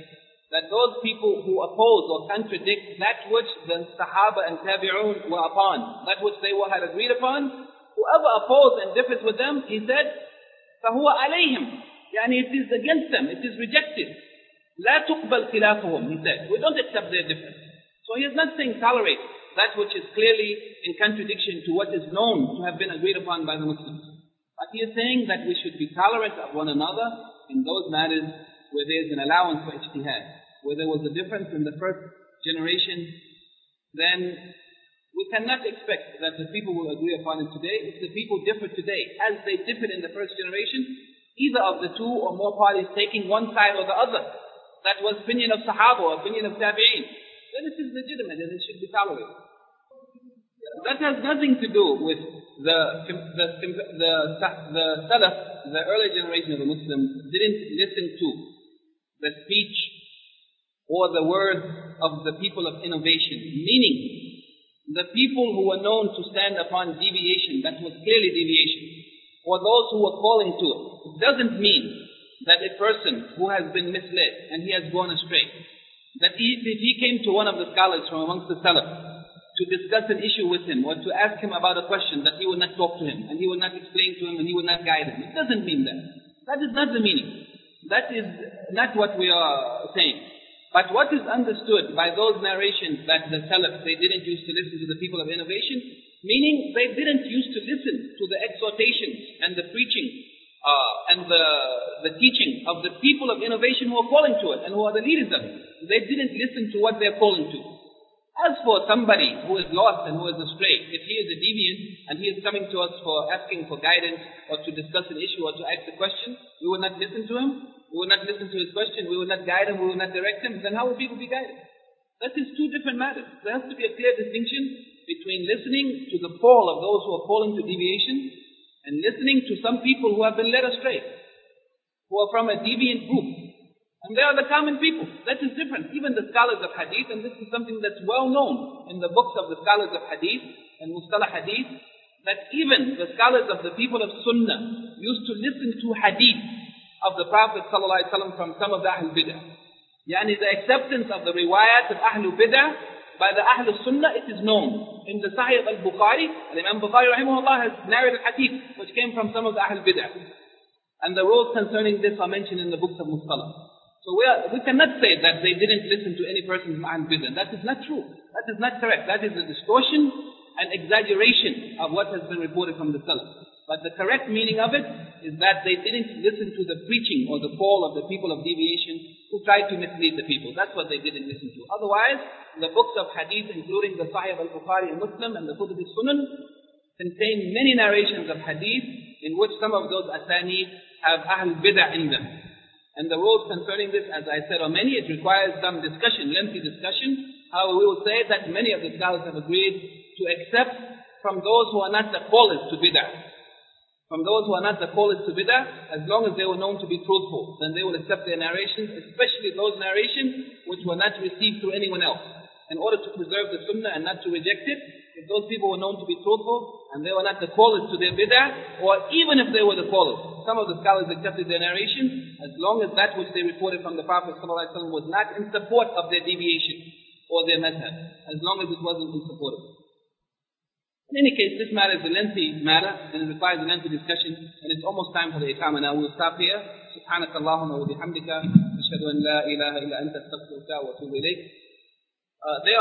that those people who oppose or contradict that which the Sahaba and Tabi'un were upon, that which they had agreed upon, whoever opposes and differs with them, he said, فَهُوَ عَلَيْهِمْ, يعني it is against them, it is rejected. لَا تُقْبَلْ خِلَافُهُمْ, he said. We don't accept their difference. So he is not saying tolerate that which is clearly in contradiction to what is known to have been agreed upon by the Muslims. But he is saying that we should be tolerant of one another in those matters where there is an allowance for ijtihad. Where there was a difference in the first generation, then we cannot expect that the people will agree upon it today. If the people differ today, as they differed in the first generation, either of the two or more parties taking one side or the other, that was opinion of Sahaba or opinion of Tabi'in, then it is legitimate and it should be tolerated. That has nothing to do with the Salaf, the early generation of the Muslims, didn't listen to the speech or the words of the people of innovation. Meaning, the people who were known to stand upon deviation, that was clearly deviation, or those who were calling to it. It doesn't mean that a person who has been misled and he has gone astray, that if he came to one of the scholars from amongst the Salaf to discuss an issue with him or to ask him about a question, that he will not talk to him and he will not explain to him and he will not guide him. It doesn't mean that. That is not the meaning. That is not what we are saying. But what is understood by those narrations that the Salaf, they didn't used to listen to the people of innovation, meaning they didn't used to listen to the exhortations and the preaching and the teaching of the people of innovation who are calling to it and who are the leaders of it. They didn't listen to what they're calling to. As for somebody who is lost and who is astray, if he is a deviant and he is coming to us for asking for guidance or to discuss an issue or to ask a question, we will not listen to him, we will not listen to his question, we will not guide him, we will not direct him, then how will people be guided? That is two different matters. There has to be a clear distinction between listening to the call of those who are calling to deviation and listening to some people who have been led astray, who are from a deviant group. And they are the common people. That is different. Even the scholars of hadith, and this is something that's well known in the books of the scholars of hadith and mustalah hadith, that even the scholars of the people of sunnah used to listen to hadith of the Prophet ﷺ from some of the Ahl Bid'ah. Yani the acceptance of the riwayat of Ahl Bid'ah by the Ahl Sunnah, it is known. In the Sahih al-Bukhari, Imam Bukhari rahimahullah has narrated hadith which came from some of the Ahl Bid'ah. And the rules concerning this are mentioned in the books of Mustalah. So we cannot say that they didn't listen to any person from Ahl Bid'ah. That is not true. That is not correct. That is a distortion and exaggeration of what has been reported from the Salaf. But the correct meaning of it is that they didn't listen to the preaching or the call of the people of deviation who tried to mislead the people. That's what they didn't listen to. Otherwise, the books of hadith, including the Sahih al-Bukhari and Muslim and the Kutub al-Sunan, contain many narrations of hadith in which some of those asanid have Ahl Bid'ah in them. And the rules concerning this, as I said, are many. It requires some discussion, lengthy discussion. However, we will say that many of the scholars have agreed to accept from those who are not the callers to bid'ah. From those who are not the callers to bid'ah, as long as they were known to be truthful, then they will accept their narrations, especially those narrations which were not received through anyone else. In order to preserve the sunnah and not to reject it, if those people were known to be truthful and they were not the callers to their bid'ah, or even if they were the callers, some of the scholars accepted their narration, as long as that which they reported from the Prophet ﷺ was not in support of their deviation or their madhab, as long as it wasn't in support of it. In any case, this matter is a lengthy matter and it requires a lengthy discussion, and it's almost time for the iqamah now. We'll stop here. سبحانك اللهم وبحمدك أشهد أن لا إله إلا أنت أستغفرك وأتوب إليك.